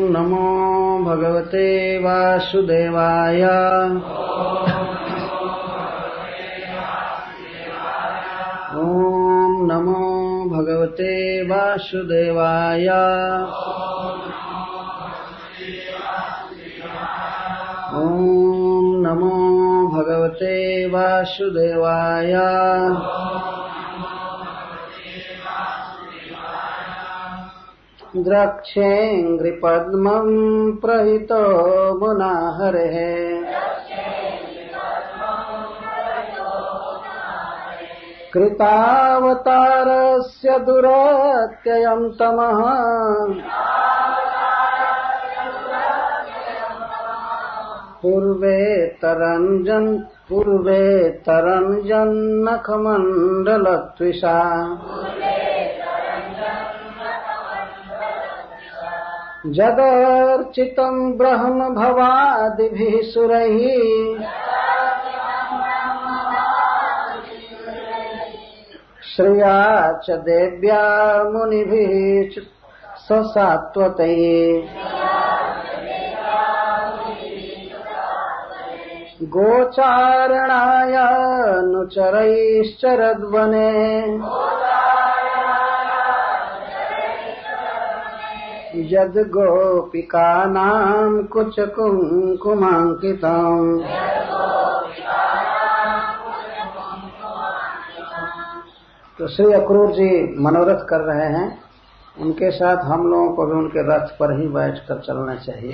नमो भगवते वासुदेवाय। ओम नमो भगवते वासुदेवाय। ओम नमो भगवते वासुदेवाय। द्रक्षेऽङ्घ्रिपद्मं प्रहितो मुना हरेः। कृतावतारस्य दुरत्ययं तमः। पूर्वे तरञ्जन्नखमण्डलत्विषा। जदर्चितं ब्रह्म भवादिभिः सुरैः। श्रिया च देव्या मुनिभिः ससात्वतैः। गोचारणाय अनुचरैश्चरद्वने। यद्गोपिकानां कुचकुङ्कुमाङ्कितम्। तो श्री अक्रूर जी मनोरथ कर रहे हैं। उनके साथ हम लोगों को भी उनके रथ पर ही बैठकर चलना चाहिए,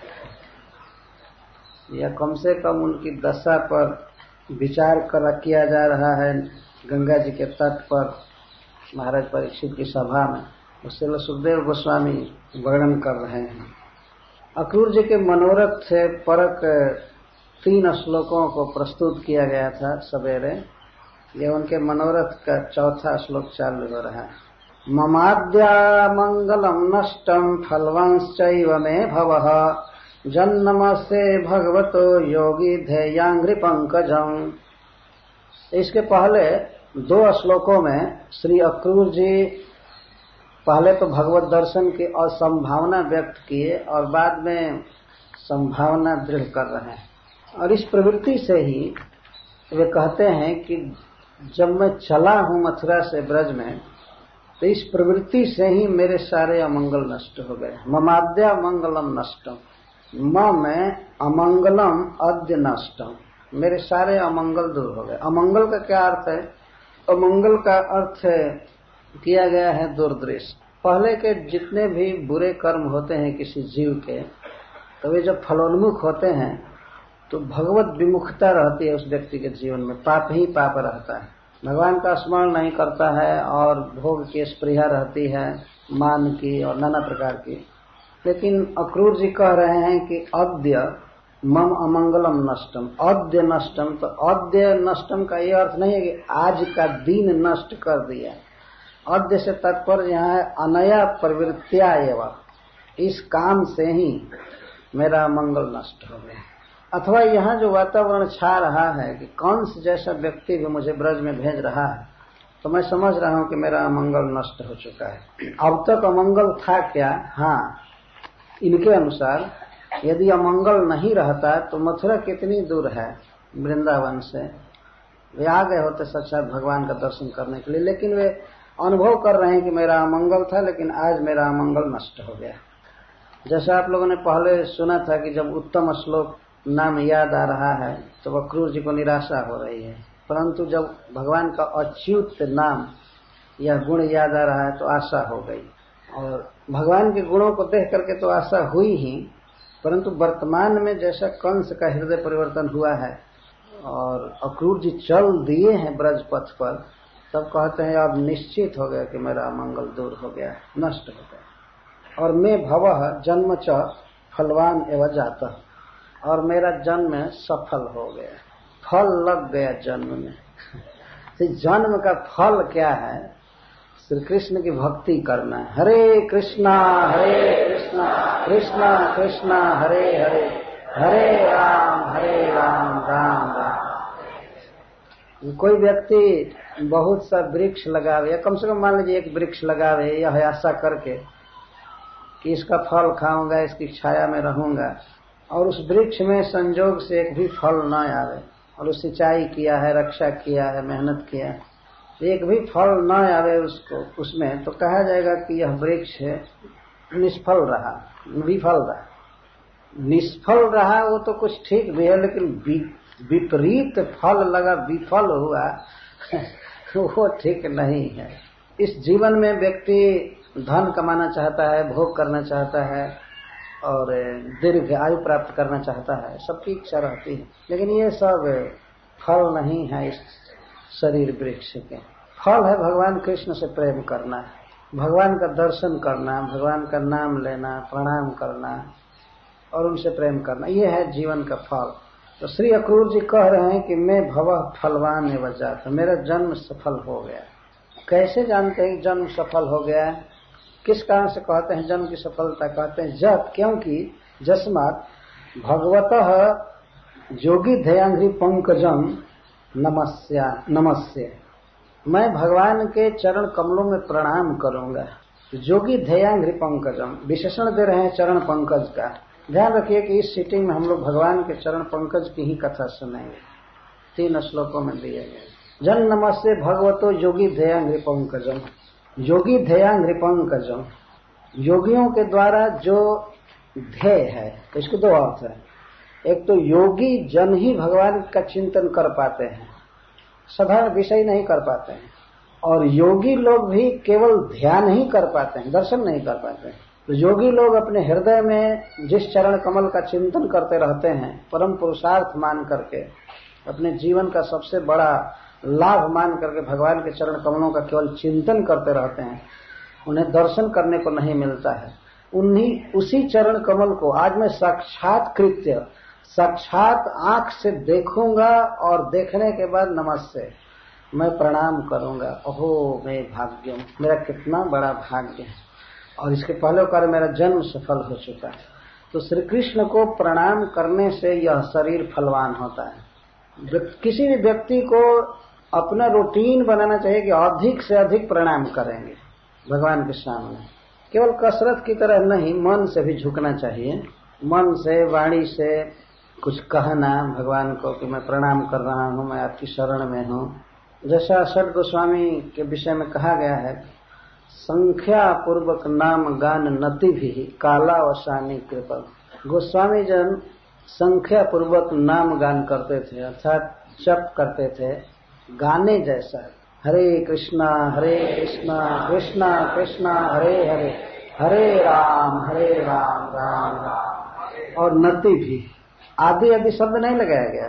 या कम से कम उनकी दशा पर विचार किया जा रहा है। गंगा जी के तट पर महाराज परीक्षित की सभा में उससे सुखदेव गोस्वामी वर्णन कर रहे हैं। अक्रूर जी के मनोरथ से परक 3 श्लोकों को प्रस्तुत किया गया था सवेरे। ये उनके मनोरथ का 4था श्लोक चालू हो रहा है। ममाद्या मंगलम नष्टम फलवंश्चैव मे भवः। जन्मसे भगवतो योगी ध्येयांघ्रि पंकजम। इसके पहले 2 श्लोकों में श्री अक्रूर जी पहले तो भगवत दर्शन की असंभावना व्यक्त किए और बाद में संभावना दृढ़ कर रहे हैं। और इस प्रवृत्ति से ही वे कहते हैं कि जब मैं चला हूं मथुरा से ब्रज में, तो इस प्रवृत्ति से ही मेरे सारे अमंगल नष्ट हो गए। ममाद्या मंगलम नष्टम। में अमंगलम अद्य नष्टम। मेरे सारे अमंगल दूर हो गए। अमंगल का क्या अर्थ है? अमंगल का अर्थ किया गया है दुर्दृष्ट। पहले के जितने भी बुरे कर्म होते हैं किसी जीव के, तो वे जब फलोन्मुख होते हैं तो भगवत विमुखता रहती है उस व्यक्ति के जीवन में। पाप ही पाप रहता है, भगवान का स्मरण नहीं करता है और भोग की स्पृहा रहती है, मान की और नाना प्रकार की। लेकिन अक्रूर जी कह रहे हैं कि अद्य मम अमंगलम नष्टम। अद्य नष्टम, तो अद्य नष्टम का ये अर्थ नहीं है कि आज का दिन नष्ट कर दिया। अद्य से तात्पर्य यहाँ है अनया प्रवृत्तिया एवं, इस काम से ही मेरा अमंगल नष्ट हो गया। अथवा यहाँ जो वातावरण छा रहा है कि कंस जैसा व्यक्ति भी मुझे ब्रज में भेज रहा है, तो मैं समझ रहा हूँ कि मेरा अमंगल नष्ट हो चुका है। अब तक अमंगल था क्या? हाँ, इनके अनुसार यदि अमंगल नहीं रहता तो मथुरा कितनी दूर है वृंदावन से। वे आ गए होते साक्षात भगवान का दर्शन करने के लिए, लेकिन वे अनुभव कर रहे हैं कि मेरा अमंगल था, लेकिन आज मेरा अमंगल नष्ट हो गया। जैसा आप लोगों ने पहले सुना था कि जब उत्तम श्लोक नाम याद आ रहा है तो अक्रूर जी को निराशा हो रही है, परंतु जब भगवान का अच्युत नाम यह गुण याद आ रहा है तो आशा हो गई। और भगवान के गुणों को देख करके तो आशा हुई ही, परंतु वर्तमान में जैसा कंस का हृदय परिवर्तन हुआ है और अक्रूर जी चल दिए हैं ब्रज पथ पर, तब कहते हैं अब निश्चित हो गया कि मेरा मंगल दूर हो गया, नष्ट हो गया। और मैं भवः जन्म च फलवान एवं जाता, और मेरा जन्म सफल हो गया, फल लग गया जन्म में। तो जन्म का फल क्या है? श्री कृष्ण की भक्ति करना है। हरे कृष्णा कृष्णा कृष्णा हरे हरे, हरे राम राम राम। कोई व्यक्ति बहुत सा वृक्ष लगावे, या कम से कम मान लीजिए एक वृक्ष लगावे, यह आशा करके कि इसका फल खाऊंगा, इसकी छाया में रहूंगा, और उस वृक्ष में संजोग से एक भी फल न आवे, और उस सिंचाई किया है, रक्षा किया है, मेहनत किया है, एक भी फल न आवे उसको उसमें, तो कहा जाएगा कि यह वृक्ष निष्फल रहा, विफल रहा। निष्फल रहा वो तो कुछ ठीक भी है, लेकिन विपरीत फल लगा, विफल हुआ वो ठीक नहीं है। इस जीवन में व्यक्ति धन कमाना चाहता है, भोग करना चाहता है और दीर्घ आयु प्राप्त करना चाहता है, सबकी इच्छा रहती है, लेकिन ये सब फल नहीं है इस शरीर वृक्ष के। फल है भगवान कृष्ण से प्रेम करना, भगवान का दर्शन करना, भगवान का नाम लेना, प्रणाम करना और उनसे प्रेम करना, ये है जीवन का फल। तो श्री अक्रूर जी कह रहे हैं कि मैं भवः फलवान एवं जात, मेरा जन्म सफल हो गया। कैसे जानते हैं जन्म सफल हो गया है? किस कारण से कहते हैं जन्म की सफलता? कहते हैं जत, क्योंकि जस्मात् भगवतः जोगी ध्यंघ्रि पंकजम नमस्य, मैं भगवान के चरण कमलों में प्रणाम करूंगा। जोगी ध्यंघ्रि पंकजम विशेषण दे रहे हैं चरण पंकज का। ध्यान रखिए कि इस सीटिंग में हम लोग भगवान के चरण पंकज की ही कथा सुनेंगे, 3 श्लोकों में दिए गए। जन नमस्ते भगवतो योगी ध्यंघ्रि पंकजम, योगी ध्यंघ्रि पंकजम, योगियों के द्वारा जो ध्येय है, तो इसके 2 अर्थ है। एक तो योगी जन ही भगवान का चिंतन कर पाते हैं, साधारण विषय नहीं कर पाते हैं, और योगी लोग भी केवल ध्यान ही कर पाते हैं, दर्शन नहीं कर पाते हैं। तो योगी लोग अपने हृदय में जिस चरण कमल का चिंतन करते रहते हैं, परम पुरुषार्थ मान करके, अपने जीवन का सबसे बड़ा लाभ मान करके भगवान के चरण कमलों का केवल चिंतन करते रहते हैं, उन्हें दर्शन करने को नहीं मिलता है। उसी चरण कमल को आज मैं साक्षात कृत्य, साक्षात आंख से देखूंगा और देखने के बाद नमस्ते मैं प्रणाम करूंगा। ओहो मैं भाग्यम, मेरा कितना बड़ा भाग्य है, और इसके पहले कर मेरा जन्म सफल हो चुका है। तो श्री कृष्ण को प्रणाम करने से यह शरीर फलवान होता है। किसी भी व्यक्ति को अपना रूटीन बनाना चाहिए कि अधिक से अधिक प्रणाम करेंगे भगवान के सामने, केवल कसरत की तरह नहीं, मन से भी झुकना चाहिए, मन से वाणी से कुछ कहना भगवान को कि मैं प्रणाम कर रहा हूं, मैं आपकी शरण में हूं। जैसा षड गोस्वामी के विषय में कहा गया है, संख्या पूर्वक नाम गान नति भी कालावसानी कृपा। गोस्वामी जन संख्या पूर्वक नाम गान करते थे, अर्थात जप करते थे गाने जैसा, हरे कृष्णा कृष्णा कृष्णा हरे हरे, हरे राम राम राम। और नति भी, आदि आदि शब्द नहीं लगाया गया।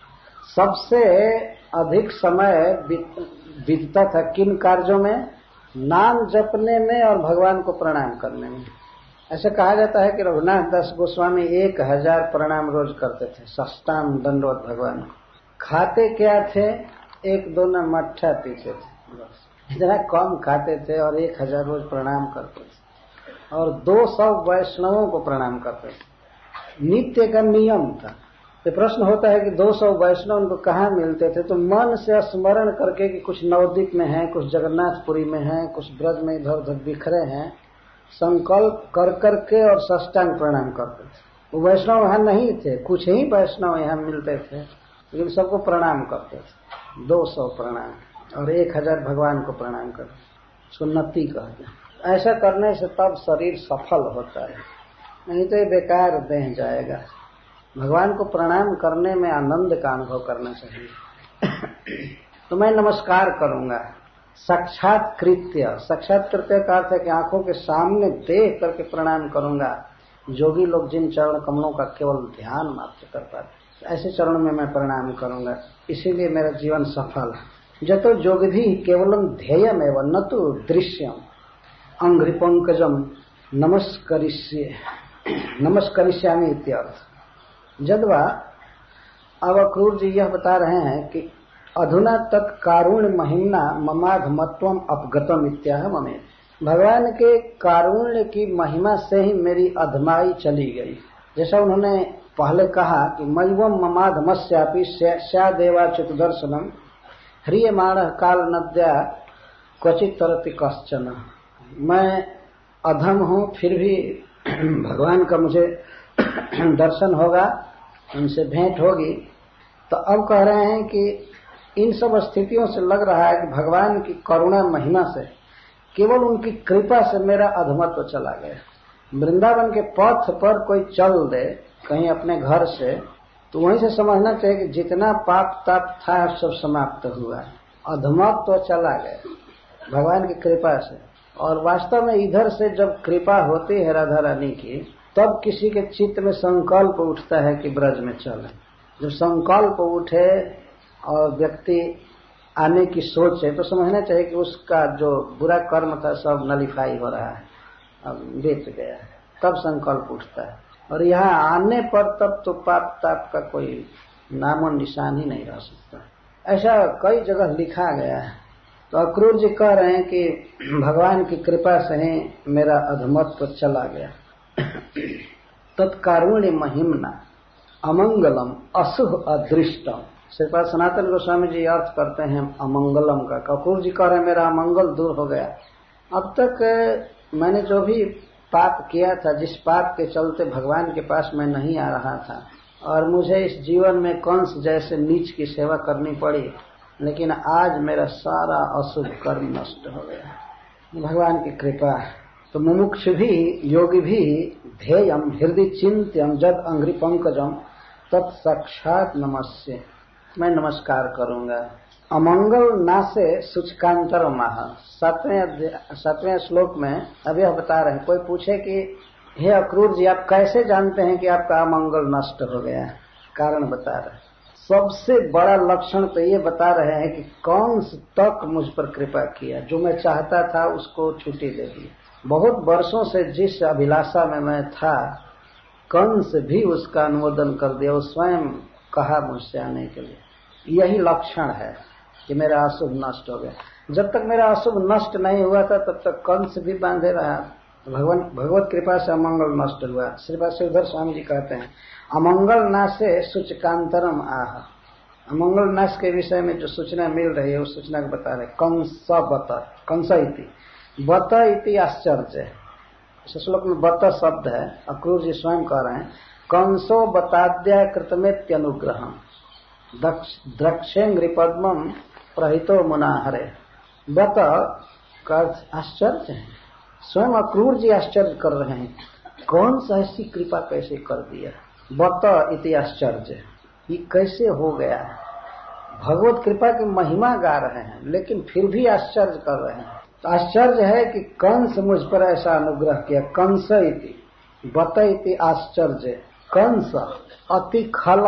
सबसे अधिक समय बीतता था किन कार्यों में? नाम जपने में और भगवान को प्रणाम करने में। ऐसे कहा जाता है कि रघुनाथ दास गोस्वामी 1000 प्रणाम रोज करते थे, साष्टांग दंडवत भगवान को। खाते क्या थे? 1-2 न मट्ठा पीते थे, बस इतना कम खाते थे और 1000 रोज प्रणाम करते थे, और 200 वैष्णवों को प्रणाम करते थे, नित्य का नियम था। तो प्रश्न होता है कि 200 वैष्णव उनको कहाँ मिलते थे? तो मन से स्मरण करके कि कुछ नवद्वीप में है, कुछ जगन्नाथपुरी में है, कुछ ब्रज में इधर उधर बिखरे हैं, संकल्प कर करके और साष्टांग प्रणाम करते थे। वो वैष्णव वहां नहीं थे, कुछ ही वैष्णव यहाँ मिलते थे, लेकिन सबको प्रणाम करते थे। 200 प्रणाम और 1000 भगवान को प्रणाम करते, सुन्नति कहते हैं। ऐसा करने से तब शरीर सफल होता है, नहीं तो ये बेकार देह जाएगा। भगवान को प्रणाम करने में आनंद का अनुभव करना चाहिए। तो मैं नमस्कार करूंगा, साक्षात कृत्य, साक्षात कृत्य का अर्थ है कि आंखों के सामने देख करके प्रणाम करूंगा। योगी लोग जिन चरण कमलों का केवल ध्यान मात्र कर पाते, ऐसे चरणों में मैं प्रणाम करूंगा, इसीलिए मेरा जीवन सफल है। जतो जोगिधि केवलम ध्येयम एवं न तो दृश्यम अंघ्रि पंकजम नमस्करिष्यामि इत्यर्थ। जदवा अब अक्रूर जी यह बता रहे हैं कि अधुना तक कारुण्य महिम्ना ममाधमत्वम अपगतम इत्याह ममे। भगवान के कारुण्य की महिमा से ही मेरी अधमाई चली गई। जैसा उन्होंने पहले कहा कि मय्वम ममाधमस्यापि स्यादेवाच्युत दर्शनम ह्रियमाणः काल नद्या क्वचित तरति कश्चन। मैं अधम हूँ, फिर भी भगवान का मुझे दर्शन होगा, उनसे भेंट होगी। तो अब कह रहे हैं कि इन सब स्थितियों से लग रहा है कि भगवान की करुणा महिमा से, केवल उनकी कृपा से मेरा अधमत्व चला गया। वृंदावन के पथ पर कोई चल दे कहीं अपने घर से, तो वहीं से समझना चाहिए कि जितना पाप ताप था सब समाप्त हुआ, अधमत्व चला गया भगवान की कृपा से। और वास्तव में इधर से जब कृपा होती है राधा रानी की, तब किसी के चित्त में संकल्प उठता है कि ब्रज में चले। जब संकल्प उठे और व्यक्ति आने की सोचे, तो समझना चाहिए कि उसका जो बुरा कर्म था सब नलिफाई हो रहा है, अब बीत गया है, तब संकल्प उठता है। और यहाँ आने पर तब तो पाप ताप का कोई नामो निशान ही नहीं रह सकता। ऐसा कई जगह लिखा गया है। तो अक्रूर जी कह रहे हैं कि भगवान की कृपा से ही मेरा अधमत्व चला गया। तत्कारुण्य महिमना अमंगलम अशुभ अदृष्टम। श्रीपाद सनातन गोस्वामी जी अर्थ करते हैं अमंगलम का। अक्रूर जी कह रहे हैं मेरा अमंगल दूर हो गया। अब तक मैंने जो भी पाप किया था, जिस पाप के चलते भगवान के पास मैं नहीं आ रहा था और मुझे इस जीवन में कंस जैसे नीच की सेवा करनी पड़ी, लेकिन आज मेरा सारा अशुभ कर्म नष्ट हो गया, भगवान की कृपा। तो मुमुक्ष भी योगी भी ध्येयम हृदय चिंत्यम जद अंघ्रि पंकजम तत्साक्षात नमस्य, मैं नमस्कार करूंगा। अमंगल नासे सूचकांतर माह, 7वें श्लोक में अब यह बता रहे हैं। कोई पूछे कि हे अक्रूर जी आप कैसे जानते हैं कि आपका अमंगल नष्ट हो गया, कारण बता रहे। सबसे बड़ा लक्षण तो ये बता रहे हैं कि कंस तक मुझ पर कृपा किया, जो मैं चाहता था उसको छुट्टी दे दी। बहुत वर्षों से जिस अभिलाषा में मैं था, कंस भी उसका अनुमोदन कर दिया, वो स्वयं कहा मुझसे आने के लिए। यही लक्षण है कि मेरा अशुभ नष्ट हो गया। जब तक मेरा अशुभ नष्ट नहीं हुआ था तब तक कंस भी बांधे रहा। भगवत कृपा से अमंगल नष्ट हुआ। श्रीपाद श्रीधर स्वामी जी कहते हैं अमंगल नाशे सूचकांतरम आह। अमंगल नाश के विषय में जो सूचना मिल रही है उस सूचना को बता रहे। कंस इति आश्चर्य। इस श्लोक में बत शब्द है। अक्रूर जी स्वयं कह रहे हैं कंसो बताद्या कृतमेत्यनुग्रहम द्रक्षेंग्रि पद्मम प्रहितो मुनाहरे। बत का आश्चर्य है। स्वयं अक्रूर जी आश्चर्य कर रहे हैं, कौन सा ऐसी कृपा कैसे कर दिया। बत इति आश्चर्य, ये कैसे हो गया। भगवत कृपा की महिमा गा रहे हैं लेकिन फिर भी आश्चर्य कर रहे हैं। तो आश्चर्य है कि कंस मुझ पर ऐसा अनुग्रह किया। कंस इति बत इति आश्चर्य। कंस अति खल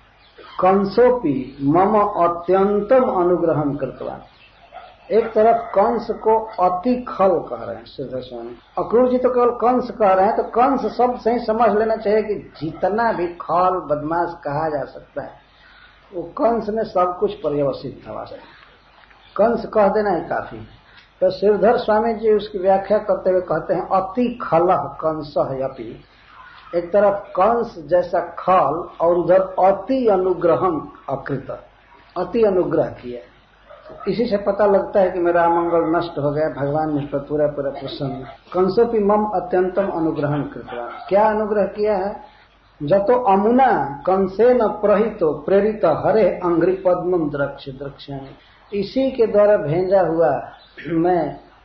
कंसोपि मम अत्यंतम अनुग्रहम कृतवान। एक तरफ कंस को अति खल कह रहे हैं श्रीधर स्वामी, अक्रूर जी तो केवल कंस कह रहे हैं। तो कंस शब्द से ही समझ लेना चाहिए कि जितना भी खल बदमाश कहा जा सकता है वो कंस में सब कुछ पर्यवसित था। कंस कह देना ही काफी। तो श्रीधर स्वामी जी उसकी व्याख्या करते हुए कहते हैं अति खलः कंस अपि। एक तरफ कंस जैसा खल और उधर अति अनुग्रहम अकृत, अति अनुग्रह किया। इसी से पता लगता है कि मेरा अमंगल नष्ट हो गया, भगवान मुझ पर पूरा पूरा प्रसन्न। कंसोपि मम अत्यंतम अनुग्रहम कृतवान। क्या अनुग्रह किया है। जतो अमुना कंसेन प्रहितो प्रेरित हरे अंघ्रि पद्मम द्रक्ष्यामि। इसी के द्वारा भेजा हुआ मैं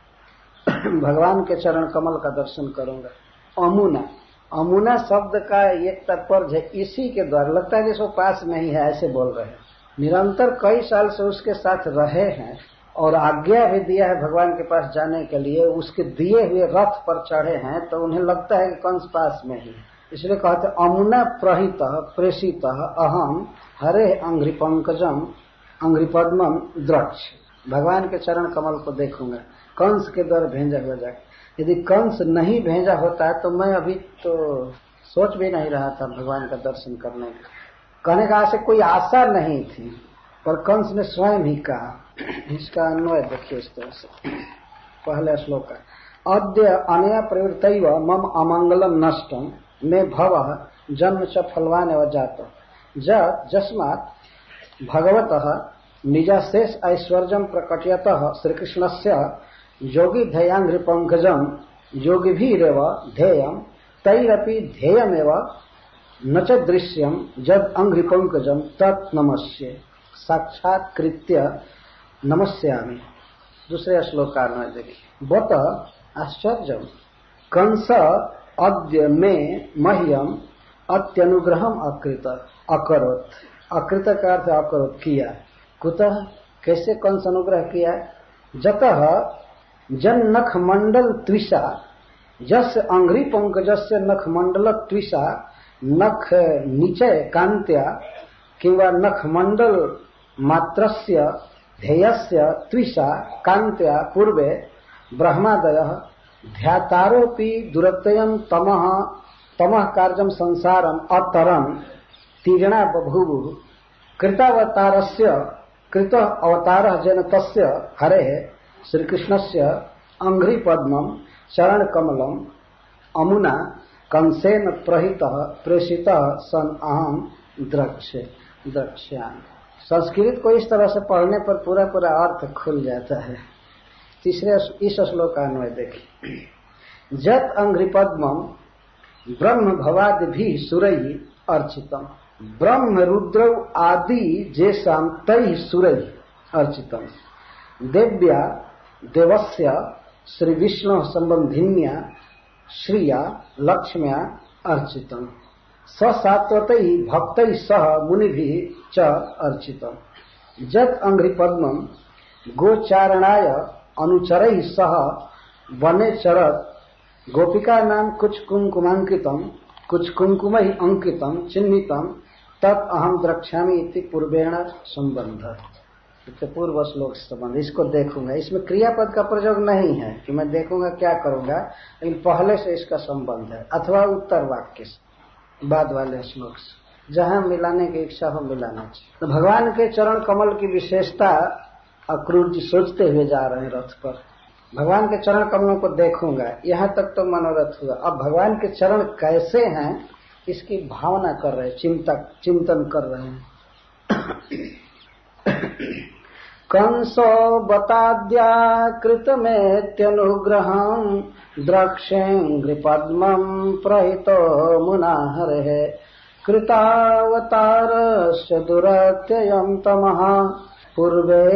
भगवान के चरण कमल का दर्शन करूंगा। अमुना, अमुना शब्द का एक तात्पर्य है इसी के द्वारा। लगता है जैसे पास नहीं है ऐसे बोल रहे हैं। निरंतर कई साल से उसके साथ रहे हैं और आज्ञा भी दिया है भगवान के पास जाने के लिए। उसके दिए हुए रथ पर चढ़े हैं तो उन्हें लगता है कि कंस पास में ही। इसलिए कहते अमुना प्रहित प्रेषित अहम हरे अंघ्रि पंकजम अंघ्रि पद्मम द्रक्ष। भगवान के चरण कमल को देखूंगा कंस के द्वारा भेजा हुआ जाकर। यदि कंस नहीं भेजा होता तो मैं अभी तो सोच भी नहीं रहा था भगवान का दर्शन करने का। कहने का से कोई आशा नहीं थी, पर कंस ने स्वयं ही कहा। इसका अन्वय देखिए इस तरह से पहले श्लोक का अद्य अनया प्रवृत्तैव मम अमंगलम नष्टम में भव जन्म च फलवान एवं जात जस्मात् भगवतः निजाशेष ऐश्वर्यम प्रकटयतः श्रीकृष्णस्य योगी ध्येयांघ्रि पंकजम योगिभिरेव ध्येयम तैरपि ध्येयमेव न च दृश्यम जद अंघ्रिपंकजम तत् नमस्ये साक्षात्कृत्य नमस्यामि। दूसरे श्लोक में देखिए, बत आश्चर्य कंस अद्य में मह्यम अत्यनुग्रहम अकरोत्। अकृत का अर्थ अकरोत् किया। कुतः कैसे कंस अनुग्रह किया? जतः जन नख मंडल त्विषा जस अंघ्रि पंकजस्य नख मंडल त्विषा नख निचय कांत्या किंवा नख मंडल मात्रस्य ध्येयस्य त्विषा कांत्या पूर्वे ब्रह्मादयः ध्यातारोपि दुरत्ययं तमः कार्यम संसारम अतरम तीर्णा बभूवुः कृतावतारस्य कृत अवतारः जेन तस्य हरेः श्रीकृष्णस्य अंघ्रि पद्मं चरण कमलम अमुना कंसेन प्रेषितः सन अहम द्रक्ष्यामि। संस्कृत को इस तरह से पढ़ने पर पूरा पूरा अर्थ खुल जाता है। तीसरे इस श्लोक का अन्वय देखिए, जत अंघ्रि पद्मम ब्रह्म भवादि भी सुरई अर्चितम ब्रह्म रुद्रौ आदि जेसाम तै सुरई अर्चितम देव्या देवस्य श्री विष्णु संबंधिन्या श्रिया लक्ष्म्या अर्चितम ससात्वतै भक्तै सह मुनिभिः च अर्चितम। जत अंघ्रि पद्मम गोचारणाय अनुचरैः सह वने चरत गोपिका नाम कुछ कुंकुमांकितम कुछ कुंकुमैः अंकितम चिन्हितम तत् अहम द्रक्ष्यामि इति पूर्वेण संबंध। पूर्व श्लोक संबंध इसको देखूंगा। इसमें क्रियापद का प्रयोग नहीं है कि मैं देखूंगा क्या करूंगा, लेकिन पहले से इसका संबंध है, अथवा उत्तर वाक्य से बाद वाले श्लोक से जहां मिलाने की इच्छा हो मिलाना चाहिए। तो भगवान के चरण कमल की विशेषता अक्रूर जी सोचते हुए जा रहे हैं रथ पर। भगवान के चरण कमलों को देखूंगा, यहाँ तक तो मनोरथ हुआ। अब भगवान के चरण कैसे हैं इसकी भावना कर रहे, चिंतन कर रहे हैं। कंसो बताद्या कृतमेत्यनुग्रहं द्रक्ष्येऽंघ्रि पद्मं प्रहितो मुना हरेः कृतावतारस्य दुरत्ययं तमः पूर्वे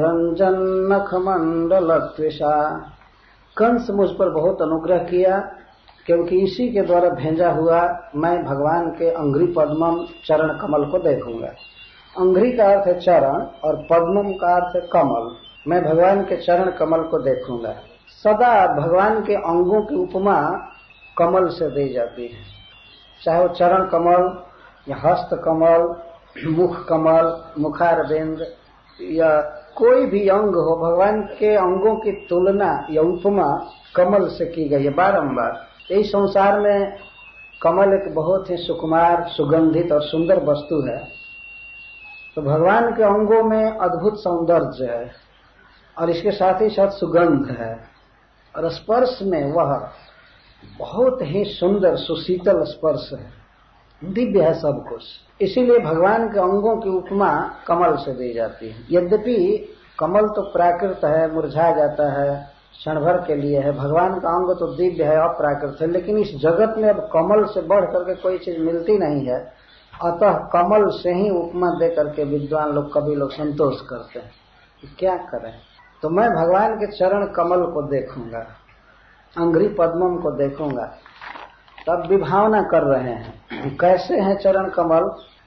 तरंजन्नखमंडलत्विषा। कंस मुझ पर बहुत अनुग्रह किया, क्योंकि इसी के द्वारा भेजा हुआ मैं भगवान के अंघ्रि पद्मम चरण कमल को देखूंगा। अंघ्रि का अर्थ है चरण और पद्मम का अर्थ है कमल। मैं भगवान के चरण कमल को देखूंगा। सदा भगवान के अंगों की उपमा कमल से दी जाती है, चाहे वो चरण कमल या हस्त कमल, मुख कमल, मुखारविंद या कोई भी अंग हो, भगवान के अंगों की तुलना या उपमा कमल से की गई है बारंबार। इस संसार में कमल एक बहुत ही सुकुमार, सुगंधित और सुंदर वस्तु है। तो भगवान के अंगों में अद्भुत सौंदर्य है और इसके साथ ही साथ सुगंध है, और स्पर्श में वह बहुत ही सुंदर सुशीतल स्पर्श है, दिव्य है सब कुछ। इसीलिए भगवान के अंगों की उपमा कमल से दी जाती है। यद्यपि कमल तो प्राकृत है, मुरझा जाता है, क्षण भर के लिए है। भगवान का अंग तो दिव्य है, अप्राकृत है। लेकिन इस जगत में अब कमल से बढ़ करके कोई चीज मिलती नहीं है, अतः कमल से ही उपमा दे करके विद्वान लोग, कवि लोग संतोष करते हैं। क्या करें? तो मैं भगवान के चरण कमल को देखूंगा, अंघ्रि पद्मम को देखूंगा। तब विभावना कर रहे हैं कैसे हैं चरण कमल।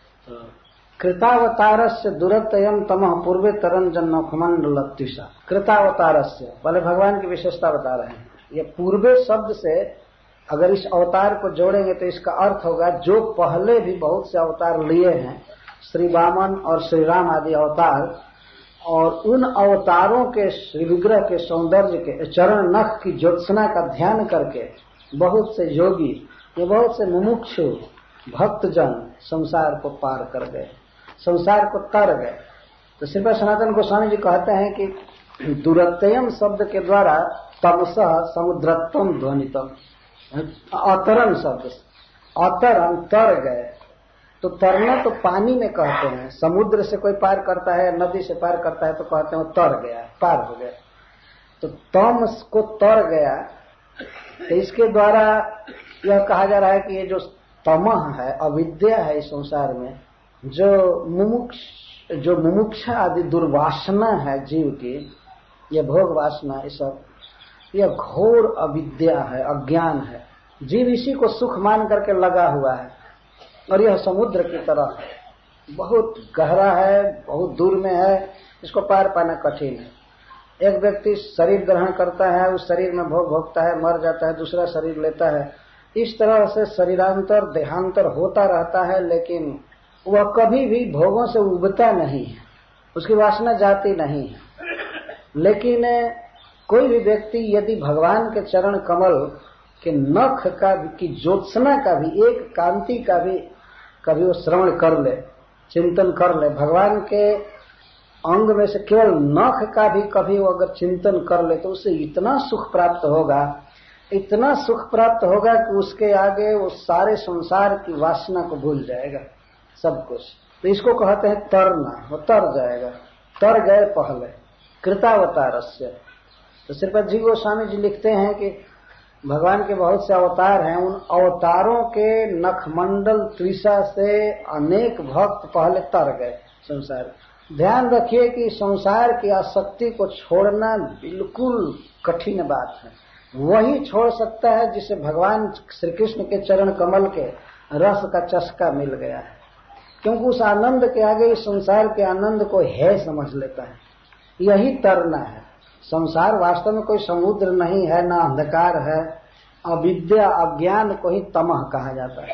कृतावतारस्य दुरत्ययं तमः पूर्वे तरंजन्नखमंडलत्विषा। कृतावतारस्य पहले भगवान की विशेषता बता रहे हैं। ये पूर्वे शब्द से अगर इस अवतार को जोड़ेंगे तो इसका अर्थ होगा जो पहले भी बहुत से अवतार लिए हैं, श्री वामन और श्री राम आदि अवतार, और उन अवतारों के श्री विग्रह के सौंदर्य के चरण नख की ज्योत्सना का ध्यान करके बहुत से योगी, ये बहुत से मुमुक्षु भक्तजन संसार को पार कर गए, संसार को तर गए। तो श्रीपाद सनातन गोस्वामी जी कहते हैं कि दुरत्ययम शब्द के द्वारा तमसः समुद्रत्वम ध्वनितम, अतरण शब्द, अतरण तर गए। तो तरना तो पानी में कहते हैं, समुद्र से कोई पार करता है, नदी से पार करता है तो कहते हैं वो तर गया, पार हो गया। तो तम को तर गया, तो इसके द्वारा यह कहा जा रहा है कि ये जो तमह है, अविद्या है इस संसार में, जो मुमुक्षा आदि दुर्वासना है जीव की, यह भोग वासना, ये सब यह घोर अविद्या है, अज्ञान है। जीव इसी को सुख मान करके लगा हुआ है और यह समुद्र की तरह है, बहुत गहरा है, बहुत दूर में है, इसको पार पाना कठिन है। एक व्यक्ति शरीर ग्रहण करता है, उस शरीर में भोग भोगता है, मर जाता है, दूसरा शरीर लेता है, इस तरह से शरीरांतर देहांतर होता रहता है, लेकिन वह कभी भी भोगों से उबता नहीं है, उसकी वासना जाती नहीं है। लेकिन कोई भी व्यक्ति यदि भगवान के चरण कमल के नख का की ज्योत्सना का भी, एक कांति का भी कभी वो श्रवण कर ले, चिंतन कर ले, भगवान के अंग में से केवल नख का भी कभी वो अगर चिंतन कर ले, तो उसे इतना सुख प्राप्त होगा, इतना सुख प्राप्त होगा कि उसके आगे वो सारे संसार की वासना को भूल जाएगा, सब कुछ। तो इसको कहते हैं तरना, वो तर जाएगा, तर गए पहले कृतावतारस्य। तो श्रीपद जी गोस्वामी जी लिखते हैं कि भगवान के बहुत से अवतार हैं, उन अवतारों के नखमंडल त्रिषा से अनेक भक्त पहले तर गए संसार। ध्यान रखिए कि संसार की आसक्ति को छोड़ना बिल्कुल कठिन बात है। वही छोड़ सकता है जिसे भगवान श्री कृष्ण के चरण कमल के रस का चस्का मिल गया है, क्योंकि उस आनंद के आगे इस संसार के आनंद को है समझ लेता है। यही तरना है। संसार वास्तव में कोई समुद्र नहीं है, ना अंधकार है, अविद्या अज्ञान को ही तमह कहा जाता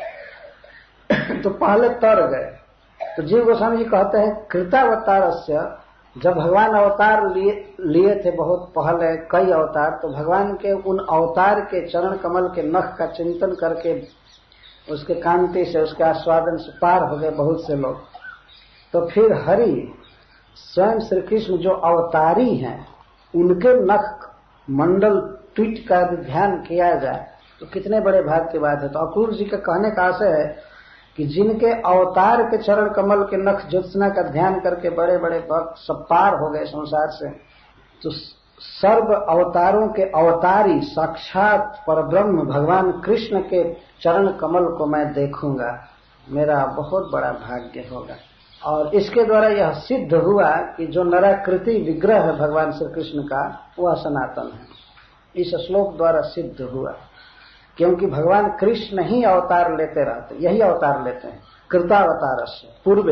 है। तो पहले तर गए। तो जीव गोस्वामी जी कहते हैं कृतावतारस्य, जब भगवान अवतार लिए थे बहुत पहले कई अवतार, तो भगवान के उन अवतार के चरण कमल के नख का चिंतन करके उसके कांति से, उसके आस्वादन से पार हो गए बहुत से लोग। तो फिर हरि स्वयं श्री कृष्ण जो अवतारी हैं, उनके नख मंडल ट्वीट का भी ध्यान किया जाए तो कितने बड़े भाग की बात है। तो अपूर्व जी का कहने का आशय है कि जिनके अवतार के चरण कमल के नख ज्योत्सना का ध्यान करके बड़े बड़े भक्त सब पार हो गए संसार से, तो सर्व अवतारों के अवतारी साक्षात परब्रह्म भगवान कृष्ण के चरण कमल को मैं देखूंगा, मेरा बहुत बड़ा भाग्य होगा। और इसके द्वारा यह सिद्ध हुआ कि जो नराकृति विग्रह है भगवान श्री कृष्ण का, वह सनातन है। इस श्लोक द्वारा सिद्ध हुआ, क्योंकि भगवान कृष्ण ही अवतार लेते रहते, यही अवतार लेते हैं कृतावतार से।